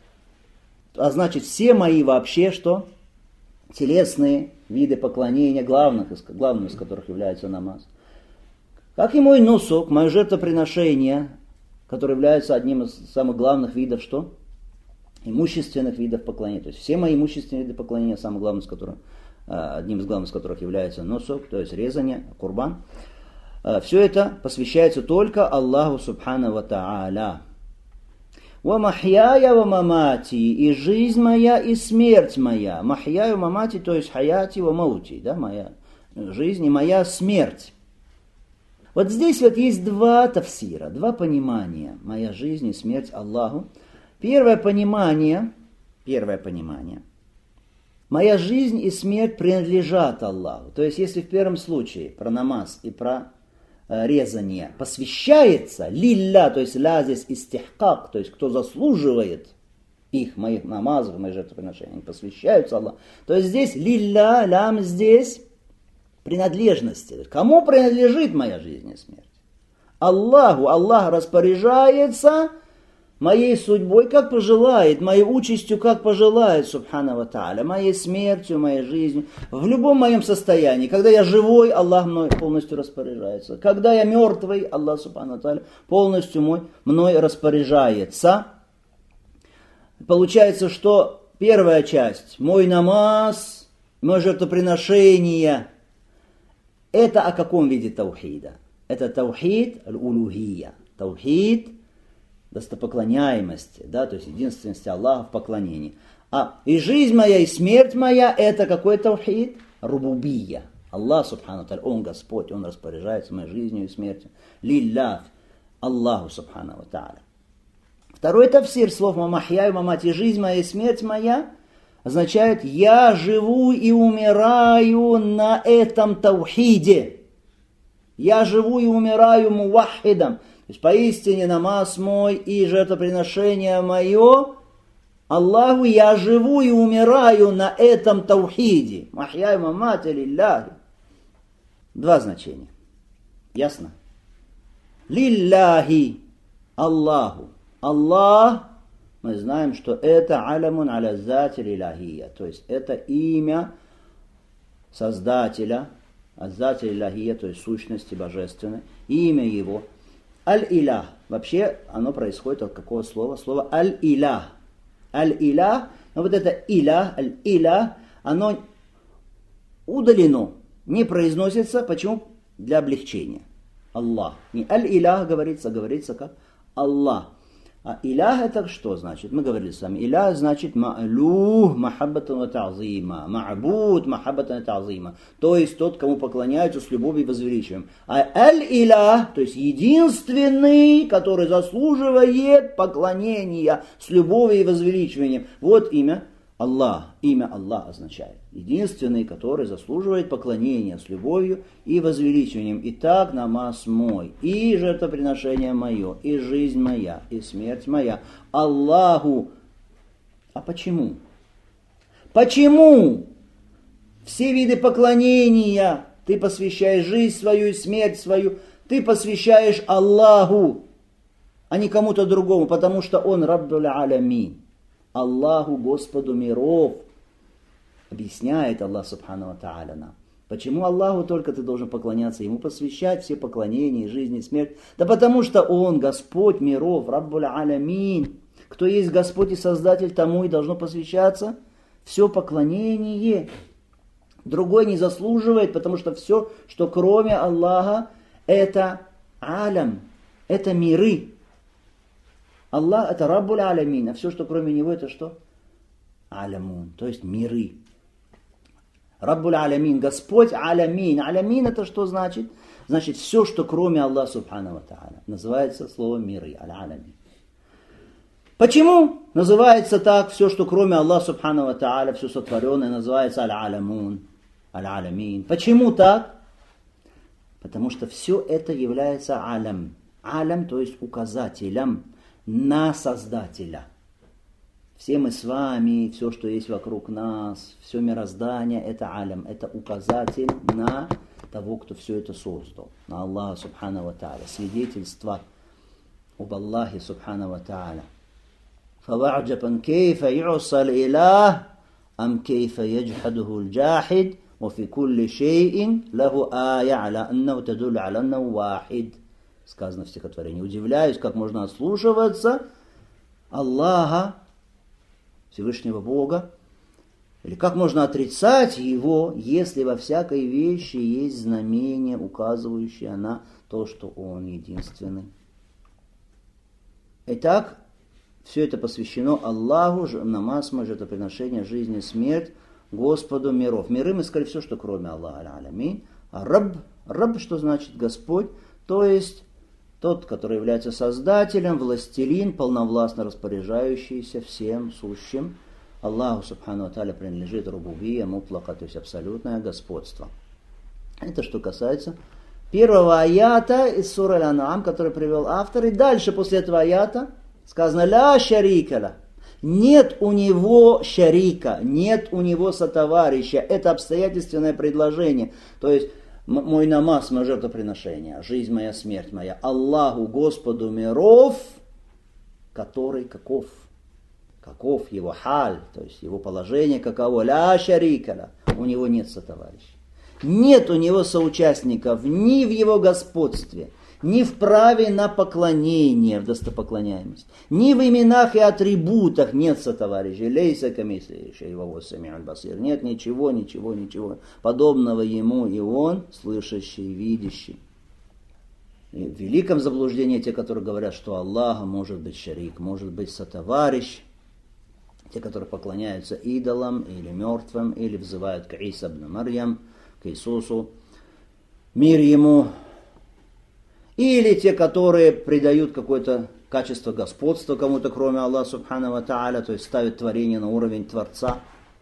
А значит, все мои вообще что? Телесные виды поклонения, главных, главным из которых является намаз. Как и мой нусук, мое жертвоприношение, которое является одним из самых главных видов что? Имущественных видов поклонения. То есть все мои имущественные виды поклонения, самое главное из которых, одним из главных из которых является нусук, то есть резание, курбан. Все это посвящается только Аллаху Субхану ва Тааля. «Ва махьяя ва мамати» и жизнь моя, и смерть моя. Махьяя ва мамати, то есть хаяти ва маути, да, моя жизнь и моя смерть. Вот здесь вот есть два тафсира, два понимания. Моя жизнь и смерть Аллаху. Первое понимание, первое понимание. Моя жизнь и смерть принадлежат Аллаху. То есть, если в первом случае про намаз и про э, резание посвящается лилля, то есть ля здесь истихкак, то есть кто заслуживает их, моих намазов, моих жертвоприношений, они посвящаются Аллаху. То есть здесь лилля, лям здесь принадлежности. Кому принадлежит моя жизнь и смерть? Аллаху. Аллах распоряжается моей судьбой, как пожелает, моей участью, как пожелает, субхана ва тааля, моей смертью, моей жизнью, в любом моем состоянии. Когда я живой, Аллах мной полностью распоряжается. Когда я мертвый, Аллах, субхана ва тааля, полностью мой, мной распоряжается. Получается, что первая часть, мой намаз, мое жертвоприношение, это о каком виде таухида? Это таухид аль-улухия, таухид достопоклоняемости, да, то есть единственности Аллаха в поклонении. А и жизнь моя, и смерть моя, это какой таухид? Рубубия. Аллах, субхану тааля, Он Господь, Он распоряжается моей жизнью и смертью. Лиллах, Аллаху, субхану ва тааля. Второй тафсир слов мамахья, мамати, жизнь моя и смерть моя означает, я живу и умираю на этом таухиде. Я живу и умираю мувахидом. То есть поистине намаз мой и жертвоприношение мое, Аллаху, я живу и умираю на этом таухиде. Махьяй мамат лилляхи. Два значения. Ясно? Лилляхи. Аллаху. Аллах, мы знаем, что это алямун аля зати лилляхия. То есть это имя Создателя, аззати лилляхия, то есть сущности божественной. Имя его. Аль-Илях. Вообще оно происходит от какого слова? Слово Аль-Илях. Аль-Илях, но вот это Илях, Аль-Илях, оно удалено, не произносится. Почему? Для облегчения. Аллах. Не Аль-Илях говорится, говорится как Аллах. А Илях это что значит? Мы говорили с вами. Илях значит ма'лух махаббатан ва та'зима. Ма'буд махаббатан ва та'зима. То есть тот, кому поклоняются с любовью и возвеличиванием. А аль-Илях, то есть единственный, который заслуживает поклонения с любовью и возвеличиванием. Вот имя Аллах. Имя Аллах означает. Единственный, который заслуживает поклонения с любовью и возвеличиванием. Итак, намаз мой, и жертвоприношение мое, и жизнь моя, и смерть моя. Аллаху. А почему? Почему все виды поклонения ты посвящаешь жизнь свою и смерть свою, ты посвящаешь Аллаху, а не кому-то другому, потому что Он Раббуль Алямин. Аллаху, Господу миров. Объясняет Аллах Субхану ва Тааля нам. Почему Аллаху только ты должен поклоняться, Ему посвящать все поклонения, жизнь и смерть? Да потому что Он Господь миров, Раббуль Алямин. Кто есть Господь и Создатель, тому и должно посвящаться все поклонение. Другой не заслуживает, потому что все, что кроме Аллаха, это алям, это миры. Аллах это Раббуль Алямин, а все, что кроме него, это что? Алямун, то есть миры. Раббуль Алямин, Господь Алямин. Алямин это что значит? Значит все, что кроме Аллаха Субхану ва Тааля. Называется слово миры, Аль-Алямин. Почему называется так все, что кроме Аллаха Субхану ва Тааля, все сотворенное, называется Аль-Алямун, Аль-Алямин? Почему так? Потому что все это является алям. Алям, то есть указателем на Создателя. Все мы с вами, все, что есть вокруг нас, все мироздание, это алям, это указатель на того, кто все это создал, на Аллаха Субхану ва Тааля, свидетельство об Аллахе Субхану ва Тааля. فَوَعْجَبًا كَيْفَ يُعْصَى الْإِلَهِ أَمْ كَيْفَ يَجْحَدُهُ الْجَاحِدُ وَفِي كُلِّ شَيْءٍ لَهُ آيَةٌ عَلَى أَنَّهُ تَدُلُّ عَلَى أَنَّهُ وَاحِدٌ. Сказано в стихотворении. Удивляюсь, как можно ослушиваться Аллаха, Всевышнего Бога, или как можно отрицать Его, если во всякой вещи есть знамение, указывающее на то, что Он единственный. Итак, все это посвящено Аллаху, намаз, жертвоприношение, жизнь и смерть, Господу миров. Миры мы сказали все, что кроме Аллаха Аль-Алямин. А Рабб, Рабб, что значит Господь, то есть тот, который является Создателем, властелин, полновластно распоряжающийся всем сущим. Аллаху Субхану ва Тааля принадлежит рубубия, мутлака, то есть абсолютное господство. Это что касается первого аята из суры Аль-Ан'ам, который привел автор. И дальше после этого аята сказано «Ля шарикаля». Нет у него шарика, нет у него сотоварища. Это обстоятельственное предложение. То есть мой намаз, мое жертвоприношение, жизнь моя, смерть моя, Аллаху, Господу миров, который каков? Каков его халь, то есть его положение каково? Ля шарикаля. У него нет сотоварища. Нет у него соучастников ни в его господстве, ни в праве на поклонение, в достопоклоняемость, ни в именах и атрибутах нет сотоварищей. Лейса камисли шейваво сами'аль басир. Нет ничего, ничего, ничего подобного ему, и он слышащий, видящий. И в великом заблуждении те, которые говорят, что Аллах может быть шарик, может быть сотоварищ. Те, которые поклоняются идолам или мертвым, или взывают к Иса ибн Марьям, к Иисусу, мир ему. Или те, которые придают какое-то качество господства кому-то, кроме Аллаха Субхану ва Тааля, то есть ставят творение на уровень Творца.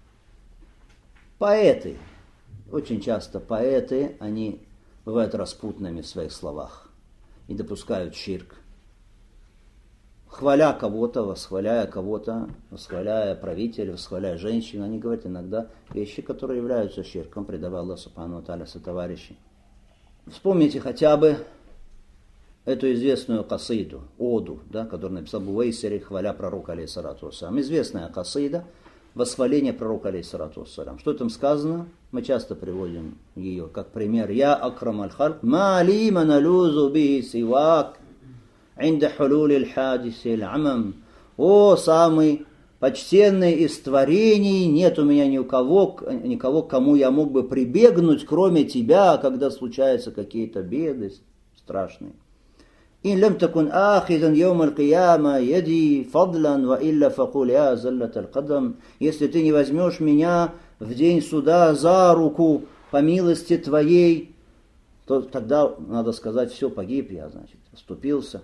Поэты, очень часто поэты, они бывают распутными в своих словах и допускают ширк. хваля кого-то, восхваляя кого-то, восхваляя правителя, восхваляя женщин, они говорят иногда вещи, которые являются ширком, предавая Аллаху субхану ва тааля сотоварищей. Вспомните хотя бы эту известную касиду, оду, да, которую написал Бувейсири, хваля пророка алейхиссалату вассалям. Известная касида, восхваление пророка алейхиссалату вассалям. Что там сказано? Мы часто приводим ее как пример. Я акрам аль-халк, ма ли маналюзу би сивак, инда хулули аль-хадиси аль-амам. О, самый почтенный из творений, нет у меня ни у кого, никого, к кому я мог бы прибегнуть, кроме тебя, когда случаются какие-то беды страшные. إن لم تكن آخذا يوم القيامة يدي فضلا وإلا فقول يا زلة القدم. Если ты не возьмешь меня в день суда за руку по милости твоей, то тогда надо сказать, все, погиб я, значит, оступился.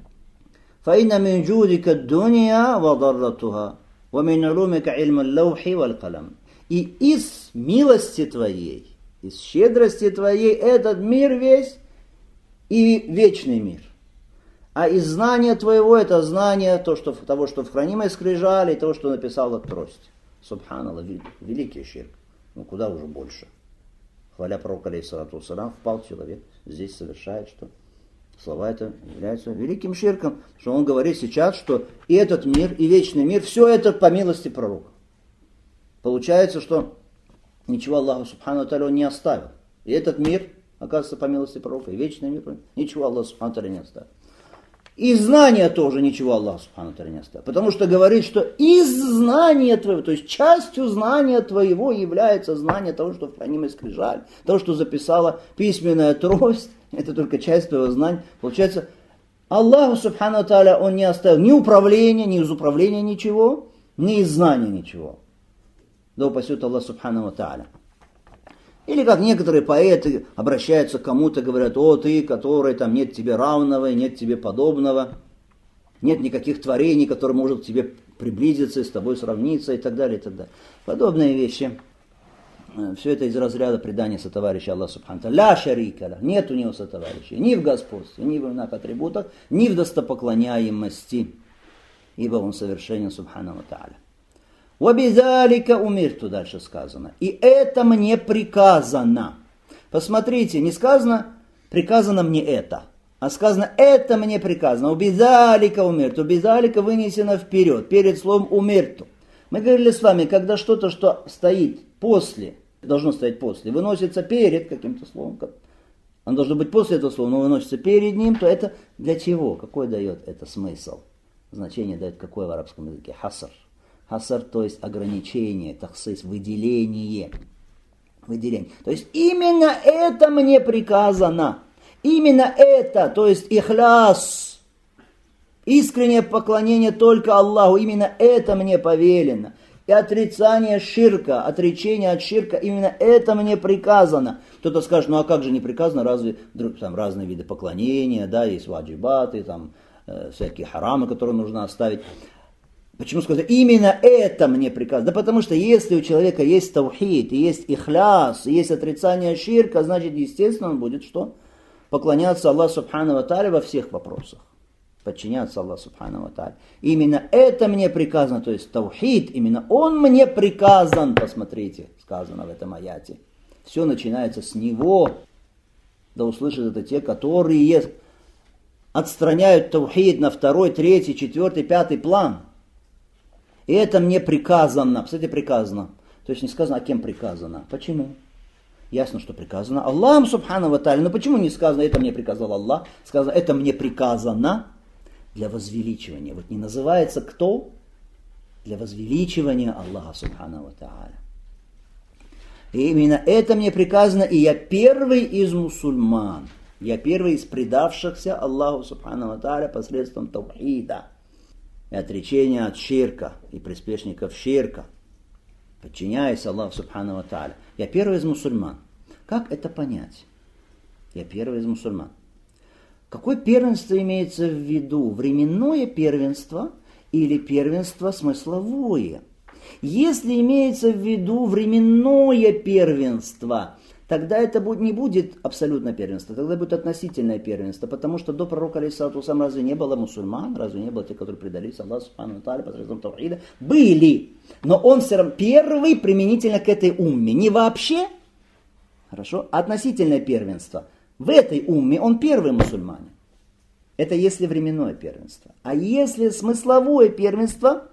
فإن من جودك الدنيا وضرتها ومن علومك علم اللوح والقلم. И из милости твоей, из щедрости твоей этот мир весь и вечный мир. А из знания твоего это знание то, что, того, что в хранимой скрижали, и того, что написала трость. Субханаллах, великий ширк. Ну куда уже больше. Хваля пророка алейхиссалату вассалям, впал человек, здесь совершает, что слова это являются великим ширком. Что он говорит сейчас, что и этот мир, и вечный мир, все это по милости пророка. Получается, что ничего Аллаху субхану ва тааля не оставил. И этот мир, оказывается, по милости пророка, и вечный мир, ничего Аллаху субхану ва тааля не оставил. И знания тоже ничего Аллах субхану ва тааля не оставил. Потому что говорит, что из знания твоего, то есть частью знания твоего является знание того, что в хранимой скрижаль, того, что записала письменная трость, это только часть твоего знания. Получается, Аллаху субхану ва тааля он не оставил ни управления, ни из управления ничего, ни из знания ничего. Да упасет Аллах субхану ва тааля. Или как некоторые поэты обращаются к кому-то, говорят, о, ты, который, там нет тебе равного, нет тебе подобного, нет никаких творений, которые может к тебе приблизиться и с тобой сравниться, и так далее, и так далее. Подобные вещи. Все это из разряда предания сотоварища Аллаха субхану ва тааля. Ля шарика ля. Нет у него сотоварища. Ни в господстве, ни в иных атрибутах, ни в достопоклоняемости. Ибо он совершенен субхану ва тааля. «Вабизалика умирту», дальше сказано. «И это мне приказано». Посмотрите, не сказано «приказано мне это», а сказано «это мне приказано». «Вабизалика умирту». «Вабизалика» вынесено вперед, перед словом «умирту». Мы говорили с вами, когда что-то, что стоит после, должно стоять после, выносится перед каким-то словом, оно должно быть после этого слова, но выносится перед ним, то это для чего? Какой дает это смысл? Значение дает какое в арабском языке? Хаср. Хасар, то есть ограничение, таксис, выделение. Выделение. То есть именно это мне приказано. Именно это, то есть ихляс, искреннее поклонение только Аллаху, именно это мне повелено. И отрицание ширка, отречение от ширка, именно это мне приказано. Кто-то скажет, ну а как же не приказано, разве там разные виды поклонения, да, есть ваджибаты, там э, всякие харамы, которые нужно оставить. Почему сказать, именно это мне приказано? Да потому что если у человека есть таухид, и есть ихляс, и есть отрицание ширка, значит, естественно, он будет что? Поклоняться Аллаху субхану ва тааля во всех вопросах. Подчиняться Аллаху субхану ва тааля. Именно это мне приказано, то есть таухид, именно он мне приказан, посмотрите, сказано в этом аяте. Все начинается с него. Да услышат это те, которые отстраняют таухид на второй, третий, четвертый, пятый план. И это мне приказано. Кстати, приказано. То есть не сказано, а кем приказано. Почему? Ясно, что приказано Аллахом субхану ва тааля. Но почему не сказано, это мне приказал Аллах? Сказано, это мне приказано для возвеличивания. Вот не называется кто? Для возвеличивания Аллаха субхану ва тааля. И именно это мне приказано, и я первый из мусульман. Я первый из предавшихся Аллаху субхану ва тааля посредством таухида. И отречения от ширка и приспешников ширка, подчиняясь Аллаху субхану ва тааля. Я первый из мусульман. Как это понять? Я первый из мусульман. Какое первенство имеется в виду? Временное первенство или первенство смысловое? Если имеется в виду временное первенство, тогда это будет, не будет абсолютное первенство, тогда будет относительное первенство, потому что до пророка алейхиссалату вассалям разве не было мусульман, разве не было тех, которые предались Аллаху субхану ва тааля посредством таухида? Были, но он все равно первый применительно к этой умме, не вообще, хорошо, а относительное первенство. В этой умме он первый мусульманин. Это если временное первенство. А если смысловое первенство,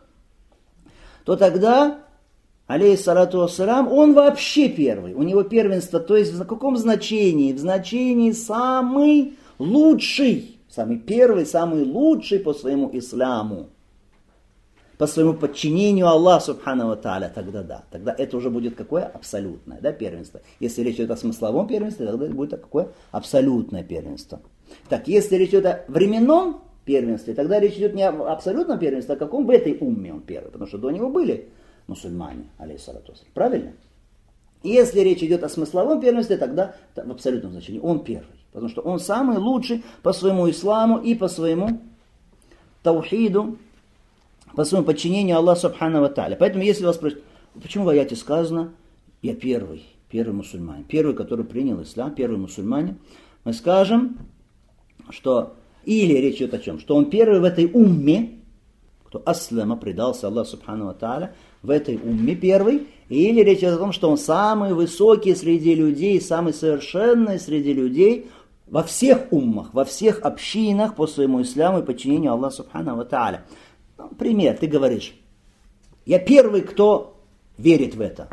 то тогда, алейхиссалату вассалям, он вообще первый. У него первенство, то есть в каком значении? В значении самый лучший, самый первый, самый лучший по своему исламу, по своему подчинению Аллаху субхану ва тааля, тогда да. Тогда это уже будет какое? Абсолютное, да, первенство. Если речь идет о смысловом первенстве, тогда это будет какое? Абсолютное первенство. Так, если речь идет о временном первенстве, тогда речь идет не об абсолютном первенстве, а о каком в этой умме он первый, потому что до него были мусульмане, алейхиссалату вассалям. Правильно? И если речь идет о смысловом первенстве, тогда в абсолютном значении он первый, потому что он самый лучший по своему исламу и по своему таухиду, по своему подчинению Аллаху субхану ва тааля. Поэтому, если вас спросят, почему в аяте сказано, я первый, первый мусульманин, первый, который принял ислам, первый мусульманин, мы скажем, что или речь идет о чем? Что он первый в этой умме, кто аслама, предался Аллаху субхану ва тааля, в этой умме первый, или речь идет о том, что он самый высокий среди людей, самый совершенный среди людей во всех уммах, во всех общинах по своему исламу и подчинению Аллаху субхану ва тааля. Ну, пример, ты говоришь, я первый, кто верит в это.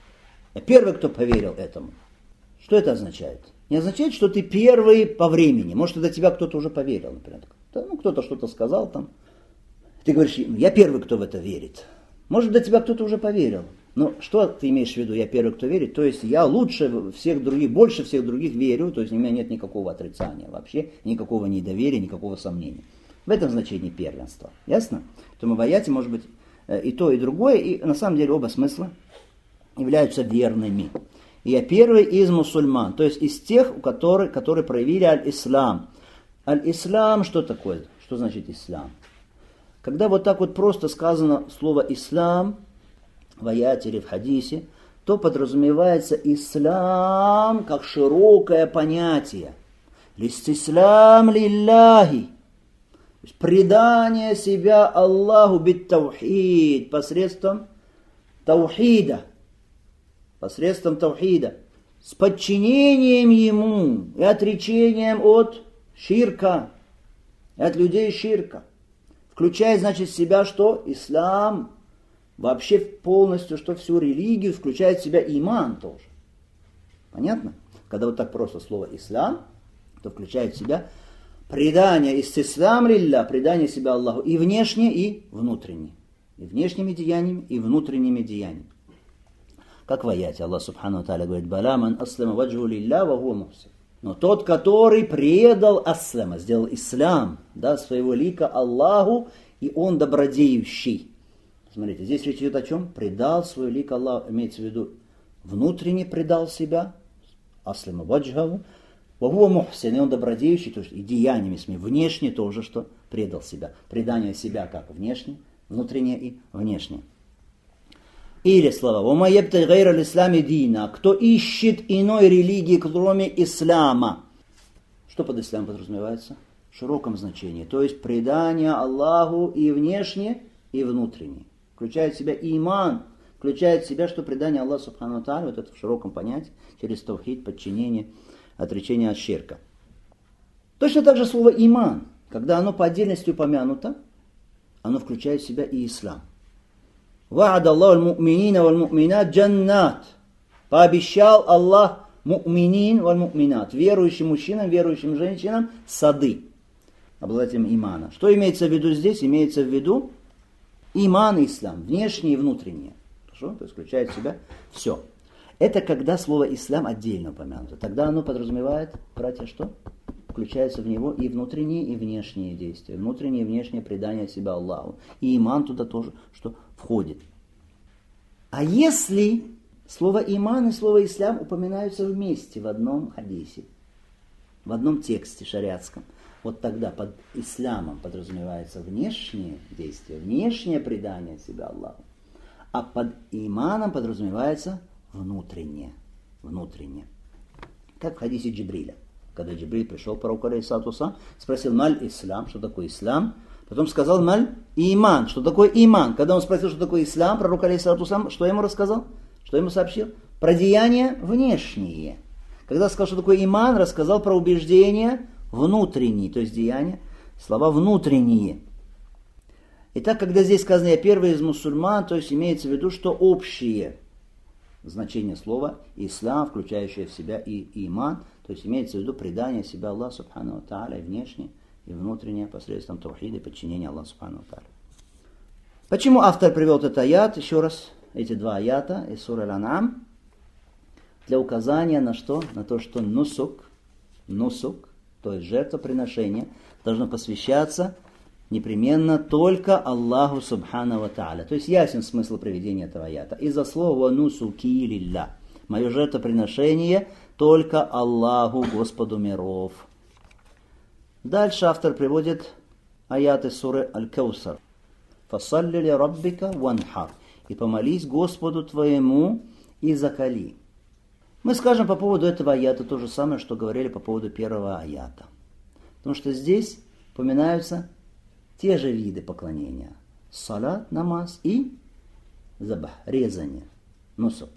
Я первый, кто поверил этому. Что это означает? Не означает, что ты первый по времени. Может, до тебя кто-то уже поверил, например. Ну, кто-то что-то сказал там. Ты говоришь, я первый, кто в это верит. Может, до тебя кто-то уже поверил. Но что ты имеешь в виду, я первый, кто верит? То есть я лучше всех других, больше всех других верю, то есть у меня нет никакого отрицания вообще, никакого недоверия, никакого сомнения. В этом значении первенства. Ясно? Поэтому в аяте может быть и то, и другое, и на самом деле оба смысла являются верными. И я первый из мусульман, то есть из тех, у которых, которые проявили аль-ислам. Аль-ислам что такое? Что значит ислам? Когда вот так вот просто сказано слово ислам в аяте или в хадисе, то подразумевается ислам как широкое понятие. Листислам лилляхи. То есть предание себя Аллаху бит-таухид, посредством таухида. Посредством таухида. С подчинением ему и отречением от ширка. От людей ширка. Включая, значит, в себя что? Ислам. Вообще полностью, что всю религию, включает в себя иман тоже. Понятно? Когда вот так просто слово ислам, то включает в себя предание истислам лилля, предание себя Аллаху и внешне, и внутренне. И внешними деяниями, и внутренними деяниями. Как в аяте Аллах субхану ва тааля говорит, «Бала ман аслама ваджху лилля ва хуа мухсин». Но тот, который предал аслама, сделал ислам, да, своего лика Аллаху, и он добродеющий. Смотрите, здесь речь идет о чем? Предал свой лик Аллаху, имеется в виду, внутренне предал себя, аслама ваджху, ва хуа мухсин, и он добродеющий, то есть и деяниями своими, внешне тоже, что предал себя. Предание себя как внешне, внутреннее и внешнее. Или слова «Вама ябтагhi гайра аль-ислами дина», кто ищет иной религии, кроме ислама. Что под ислам подразумевается? В широком значении. То есть предание Аллаху и внешне, и внутренне. Включает в себя иман, включает в себя, что предание Аллаху субхану ва тааля, вот это в широком понятии, через таухид, подчинение, отречение от ширка. Точно так же слово иман, когда оно по отдельности упомянуто, оно включает в себя и ислам. وعد الله المؤمنين والمؤمنات جنات. Пообещал Аллах му'минин валь му'минат, верующим мужчинам, верующим женщинам, сады, обладателям имана. Что имеется в виду здесь? Имеется в виду иман и ислам, внешнее и внутреннее. Хорошо? То есть включает в себя все. Это когда слово ислам отдельно упомянуто. Тогда оно подразумевает, братья, что? Включается в него и внутренние, и внешние действия. Внутреннее и внешнее предание себя Аллаху. И иман туда тоже, что входит. А если слово иман и слово ислам упоминаются вместе в одном хадисе, в одном тексте шариатском, вот тогда под ислямом подразумевается внешнее действие, внешнее предание себя Аллаху. А под иманом подразумевается внутреннее. Внутреннее. Как в хадисе Джибриля. Когда Джибриль пришел к пророку алейхиссалату вассалам, спросил: маль ислам, что такое ислам? Потом сказал: маль иман, что такое иман? Когда он спросил, что такое ислам, пророк алейхиссалату вассалам, что ему рассказал? Что ему сообщил? Про деяния внешние. Когда сказал, что такое иман, рассказал про убеждения внутренние, то есть деяния, слова внутренние. Итак, когда здесь сказано «я первый из мусульман», то есть имеется в виду, что общее значение слова ислам, включающее в себя и иман, то есть имеется в виду предание себя Аллаху субхану ва тааля и внешнее, и внутреннее посредством таухида и подчинения Аллаху субхану ва тааля. Почему автор привел этот аят? Еще раз, эти два аята из суры Аль-Ан'ам для указания на что? На то, что нусук, нусук, то есть жертвоприношение, должно посвящаться непременно только Аллаху субхану ва тааля. То есть ясен смысл приведения этого аята. Из-за слова нусуки лилля. Мое жертвоприношение только Аллаху, Господу миров. Дальше автор приводит аяты суры Аль-Каусар. «Фасалли ли раббика ванхар». И помолись Господу твоему и закали. Мы скажем по поводу этого аята то же самое, что говорили по поводу первого аята. Потому что здесь упоминаются те же виды поклонения. Салат, намаз и забах, резание, нусук.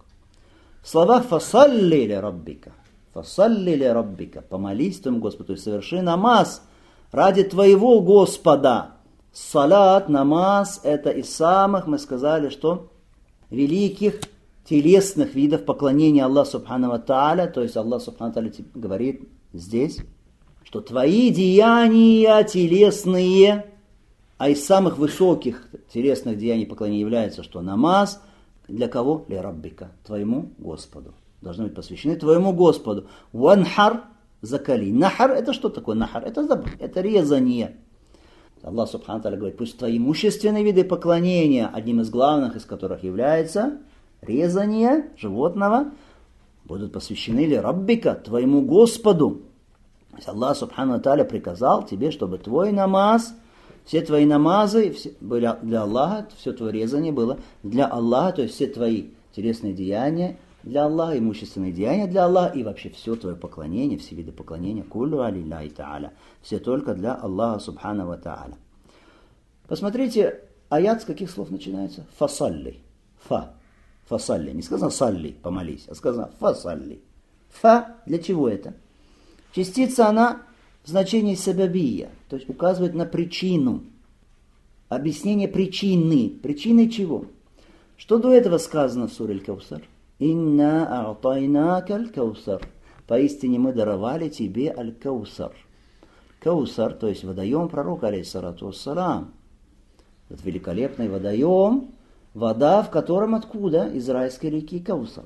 В словах «фасалли ли раббика», «фасалли ли раббика», помолись твоему Господу, то есть соверши намаз ради твоего Господа. Салат, намаз – это из самых, мы сказали, что великих телесных видов поклонения Аллаху субхану ва тааля, то есть Аллах субхану ва тааля говорит здесь, что твои деяния телесные, а из самых высоких телесных деяний поклонения является, что намаз для кого? Ли раббика, твоему Господу. Должны быть посвящены твоему Господу. Ванхар, закали. Нахар, это что такое нахар? Это, это резание. Аллах субхану ва тааля говорит, пусть твои имущественные виды поклонения, одним из главных из которых является резание животного, будут посвящены ли раббика, твоему Господу. То есть Аллах субхану ва тааля приказал тебе, чтобы твой намаз, все твои намазы были для Аллаха, все твое резание было для Аллаха, то есть все твои телесные деяния для Аллаха, имущественные деяния для Аллаха, и вообще все твое поклонение, все виды поклонения, куллю алилляхи тааля, все только для Аллаха субхану ва тааля. Посмотрите, аят с каких слов начинается? Фасалли. Фа. Фасалли. Не сказано салли, помолись, а сказано фасалли. Фа для чего это? Частица она в значении сабабия, то есть указывает на причину. Объяснение причины. Причиной чего? Что до этого сказано в суре Аль-Каусар? «Инна а'тайнака аль-Каусар». Поистине мы даровали тебе Аль-Каусар. Каусар, то есть водоем пророка, алейхиссалату вассалам. Этот великолепный водоем, вода, в котором откуда? Из райской реки Каусар.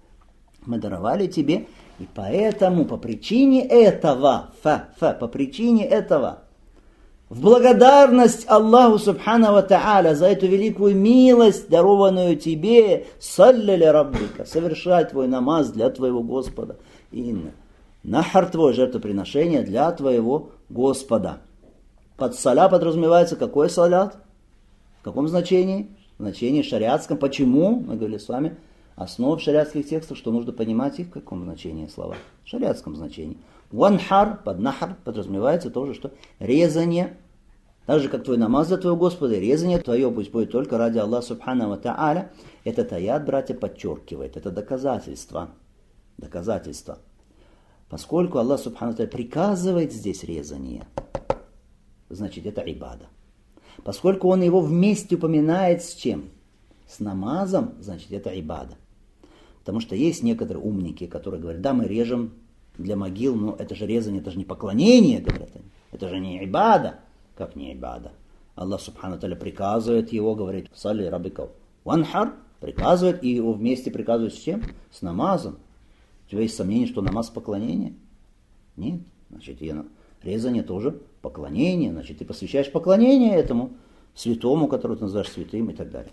Мы даровали тебе, и поэтому, по причине этого, фа, фа, по причине этого, в благодарность Аллаху субхану ва тааля за эту великую милость, дарованную тебе, салли ли раббика, совершай твой намаз для твоего Господа. Инна. Нахар, твое жертвоприношение для твоего Господа. Под саля подразумевается какой салят? В каком значении? В значении шариатском. Почему? Мы говорили с вами, основа шариатских текстов, что нужно понимать их в каком значении слова? В шариатском значении. Ванхар, под нахар подразумевается тоже, что резание, так же, как твой намаз за твоего Господа, резание твое пусть будет только ради Аллаха субхану ва тааля. Этот аят, братья, подчеркивает. Это доказательство. Доказательство. Поскольку Аллах субхану ва тааля приказывает здесь резание, значит это ибада. Поскольку он его вместе упоминает с чем? С намазом, значит это ибада. Потому что есть некоторые умники, которые говорят, да, мы режем для могил, но это же резание, это же не поклонение, говорят они. Это же не ибада. Как не ибада? Аллах субхану ва тааля приказывает его, говорит, салли раббика ванхар, приказывает, и его вместе приказывает с чем? С намазом. У тебя есть сомнение, что намаз поклонение? Нет. Значит, резание тоже поклонение. Значит, ты посвящаешь поклонение этому святому, которого ты называешь святым и так далее.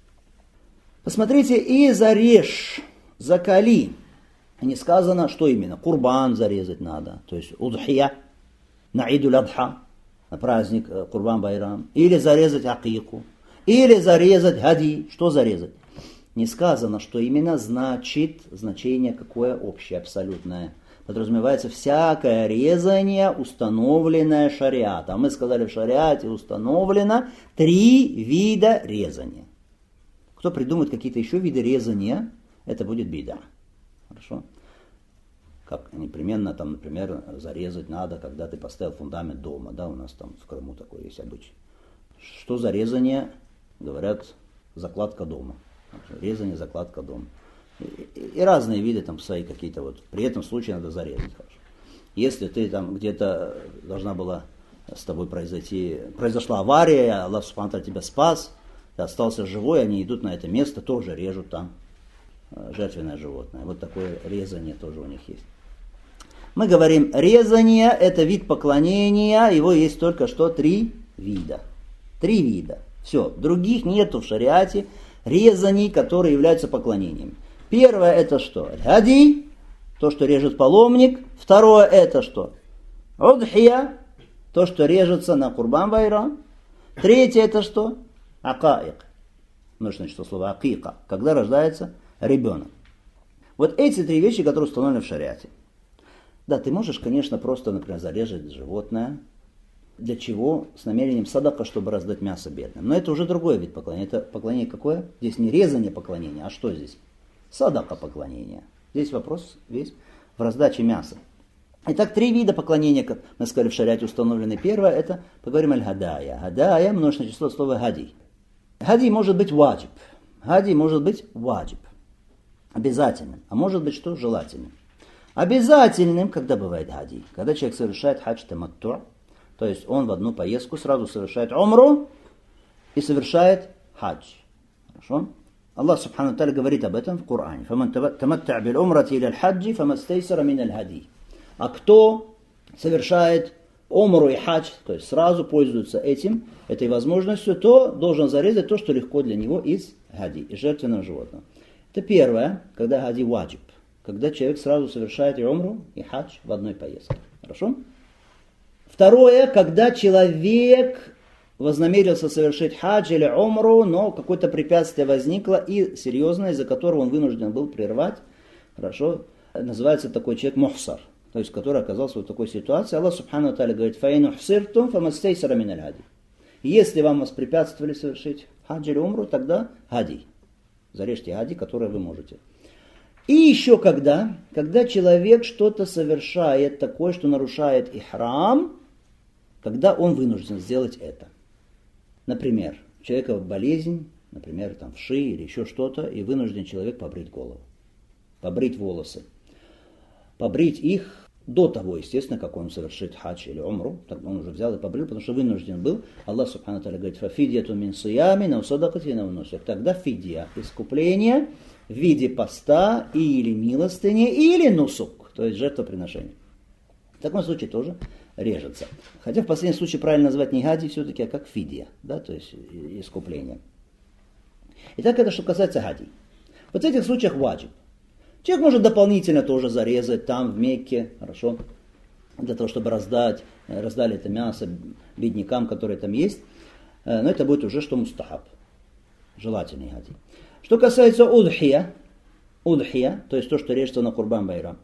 Посмотрите, и зарежь, закали. Не сказано, что именно. Курбан зарезать надо. То есть удхия, на идуль адха, на праздник Курбан Байрам. Или зарезать акику. Или зарезать хади. Что зарезать? Не сказано, что именно значит значение какое общее, абсолютное. подразумевается всякое резание, установленное шариатом. А мы сказали, в шариате установлено три вида резания. Кто придумает какие-то еще виды резания, это будет бида. Хорошо? Как непременно, там, например, зарезать надо, когда ты поставил фундамент дома. Да, у нас там в Крыму такой есть обычай. Что за резание? Говорят, закладка дома. Резание, закладка дома. И, и, и разные виды там свои какие-то. Вот. При этом случае надо зарезать. Хорошо. Если ты там где-то должна была с тобой произойти, произошла авария, Аллах Субхану ва Тааля тебя спас, ты остался живой, они идут на это место, тоже режут там жертвенное животное. Вот такое резание тоже у них есть. Мы говорим, резание – это вид поклонения, его есть только что три вида. Три вида. Все, других нету в шариате резаний, которые являются поклонением. Первое – это что? Хади, то, что режет паломник. Второе – это что? Удхия, то, что режется на Курбан Байрам. Третье – это что? Акаик. Множественное число слова акика, когда рождается ребенок. Вот эти три вещи, которые установлены в шариате. Да, ты можешь, конечно, просто, например, зарезать животное. Для чего? С намерением садака, чтобы раздать мясо бедным. Но это уже другой вид поклонения. Это поклонение какое? Здесь не резание поклонения, а что здесь? Садака поклонения. Здесь вопрос весь в раздаче мяса. Итак, три вида поклонения, как мы сказали, в шариате установлены. Первое, это, поговорим, аль-хадая. Хадая, множественное число слова хади. Хади может быть ваджиб. Хади может быть ваджиб. Обязательным. А может быть что? Желательным. Обязательным, когда бывает хади. Когда человек совершает хадж таматту, то есть он в одну поездку сразу совершает умру и совершает хадж. Хорошо? Аллах Субхану ва Тааля говорит об этом в Коране. «Фаман таматта'а биль умрати иля аль-хаджи, фамастейсара мин аль-хади». А кто совершает умру и хадж, то есть сразу пользуется этим, этой возможностью, то должен зарезать то, что легко для него из хади, из жертвенного животного. Это первое, когда хади ваджиб, когда человек сразу совершает и умру, и хадж в одной поездке. Хорошо? Второе, когда человек вознамерился совершить хадж или умру, но какое-то препятствие возникло и серьезное, из-за которого он вынужден был прервать. Хорошо? Называется такой человек мухсар, то есть который оказался в такой ситуации. Аллах Субхану ва Тааля говорит: «Фаин ухсиртум фамастейсара мин аль-хади». Если вам воспрепятствовали совершить хадж или умру, тогда хади. Зарежьте хади, которое вы можете. И еще когда, когда человек что-то совершает такое, что нарушает ихрам, когда он вынужден сделать это. Например, у человека болезнь, например, там вши или еще что-то, и вынужден человек побрить голову, побрить волосы. Побрить их до того, естественно, как он совершит хадж или умру, тогда он уже взял и побрил, потому что вынужден был. Аллах Субхану ва Тааля говорит: «Фафидьяту мин сиями нау садакати нау нусук». Тогда фидья, искупление в виде поста или милостыни, или нусук, то есть жертвоприношение. В таком случае тоже режется. Хотя в последнем случае правильно назвать не хади все-таки, а как фидья, да, то есть искупление. Итак, это что касается хади. Вот в этих случаях ваджиб. Человек может дополнительно тоже зарезать там, в Мекке, хорошо, для того, чтобы раздать, раздали это мясо беднякам, которые там есть. Но это будет уже что мустахаб, желательный хади. Что касается удхия, удхия, то есть то, что режется на Курбан Байрам.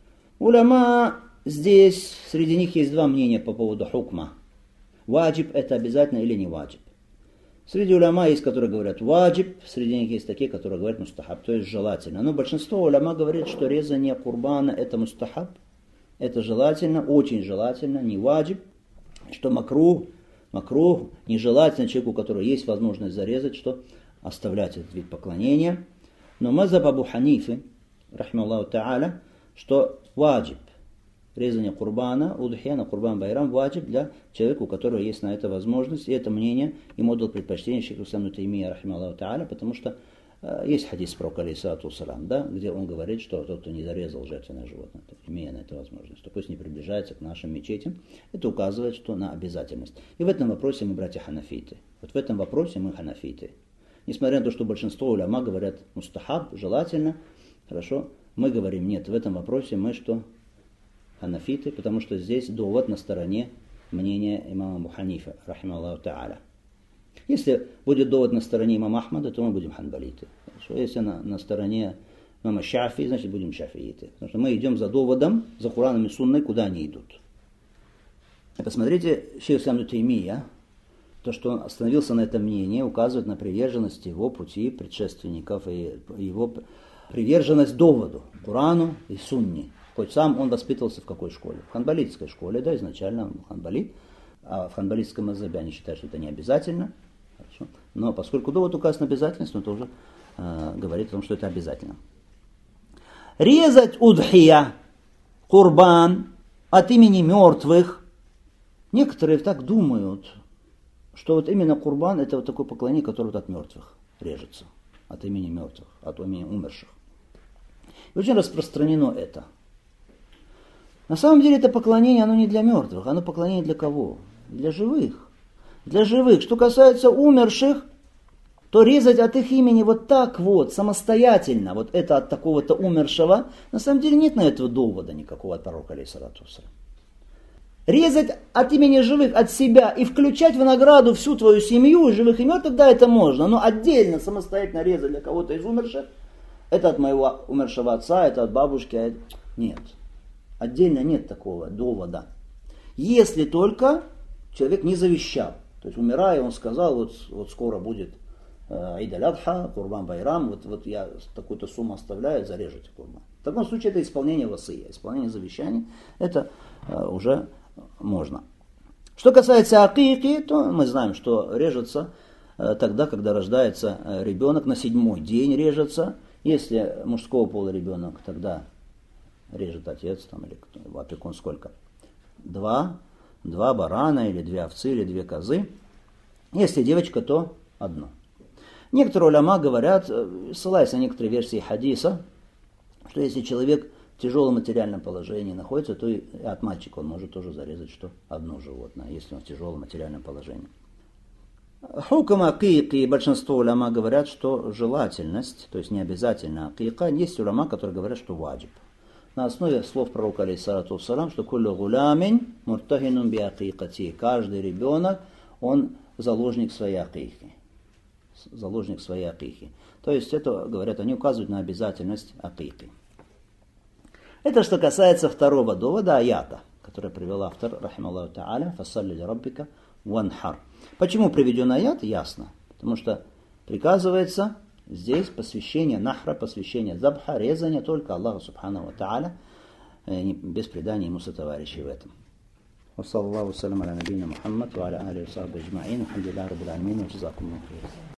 Уляма здесь, среди них есть два мнения по поводу хукма. Ваджиб это обязательно или не ваджиб. Среди уляма есть, которые говорят ваджиб, среди них есть такие, которые говорят мустахаб, то есть желательно. Но большинство уляма говорит, что резание курбана это мустахаб, это желательно, очень желательно, не ваджиб, что макрух, макрух, нежелательно человеку, у которого есть возможность зарезать, что оставлять этот вид поклонения. Но мазхаб Абу Ханифы, рахималлаху та'аля, что ваджиб, резание курбана, удхия на Курбан Байрам ваджиб для человека, у которого есть на это возможность. И это мнение ему дал предпочтение шейх Ислам ибн Таймия, рахималлаху та'аля, потому что э, есть хадис про алейхиссалату вассалям, да, где он говорит, что тот, кто не зарезал жертвенное животное, имея на это возможность, то пусть не приближается к нашим мечетям. Это указывает, что на обязательность. И в этом вопросе мы братья ханафиты. Вот в этом вопросе мы ханафиты. Несмотря на то, что большинство уляма говорят мустахаб, желательно, хорошо, мы говорим нет. В этом вопросе мы что? Ханафиты, потому что здесь довод на стороне мнения имама Абу Ханифа, рахималлаху та'аля. Если будет довод на стороне имама Ахмада, то мы будем ханбалиты. Хорошо? Если на, на стороне Но мы шафи, значит будем шафииты. Потому что мы идем за доводом, за Кураном и Сунной, куда они идут. И посмотрите, шейх ислам ибн Таймия, то, что он остановился на этом мнении, указывает на приверженность его пути предшественников и его приверженность доводу, Курану и Сунне. Хоть сам он воспитывался в какой школе? В ханбалитской школе, да, изначально он ханбалит. А в ханбалитском мазхабе они считают, что это не обязательно. Хорошо. Но поскольку довод указан на обязательность, он тоже э, говорит о том, что это обязательно. Резать удхия, курбан, от имени мертвых. Некоторые так думают, что вот именно курбан это вот такое поклонение, которое вот от мертвых режется. От имени мертвых, от имени умерших. И очень распространено это. На самом деле это поклонение, оно не для мертвых, оно поклонение для кого? Для живых. Для живых. Что касается умерших, то резать от их имени вот так вот, самостоятельно, вот это от такого-то умершего, на самом деле нет на этого довода никакого от пророка, алейхиссалату вассалям. Резать от имени живых, от себя и включать в награду всю твою семью, живых и мертвых, да, это можно, но отдельно, самостоятельно резать для кого-то из умерших, это от моего умершего отца, это от бабушки, а это... нет. Отдельно нет такого довода. Если только человек не завещал. То есть умирая, он сказал, вот, вот скоро будет Аид аль-Адха, Курбан Байрам, вот, вот я такую-то сумму оставляю, зарежете Курбан. В таком случае это исполнение васия, исполнение завещаний, это э, уже можно. Что касается акики, то мы знаем, что режется э, тогда, когда рождается э, ребенок, на седьмой день режется. Если мужского пола ребенок, тогда режет отец, там, или кто, опекун сколько? Два, два барана, или две овцы, или две козы. Если девочка, то одно. Некоторые уляма говорят, ссылаясь на некоторые версии хадиса, что если человек в тяжелом материальном положении находится, то и от мальчика он может тоже зарезать что? Одно животное, если он в тяжелом материальном положении. Хукам акики, большинство уляма говорят, что желательность, то есть не обязательно акика, есть уляма, которые говорят, что ваджиб. На основе слов пророка, алейхиссалату вассалам, что куллю гулямин муртахинун би акикати. Каждый ребенок, он заложник своей акики. Заложник своей акики. То есть это, говорят, они указывают на обязательность акики. Это что касается второго довода, аята, который привел автор, рахималлаху та'аля, фассалли ли раббика ванхар. Почему приведен аят? Ясно. Потому что приказывается здесь посвящение нахра, посвящение забха, резания только Аллаху субхану ва та'аля, без предания ему сотоварищей в этом. Вассалаллаху салям аля набийна Мухаммад ва аля алихи ва сахбихи аджмаин. Алхамдулиллахи раббил аламин. Ва джазакумуллаху хайран.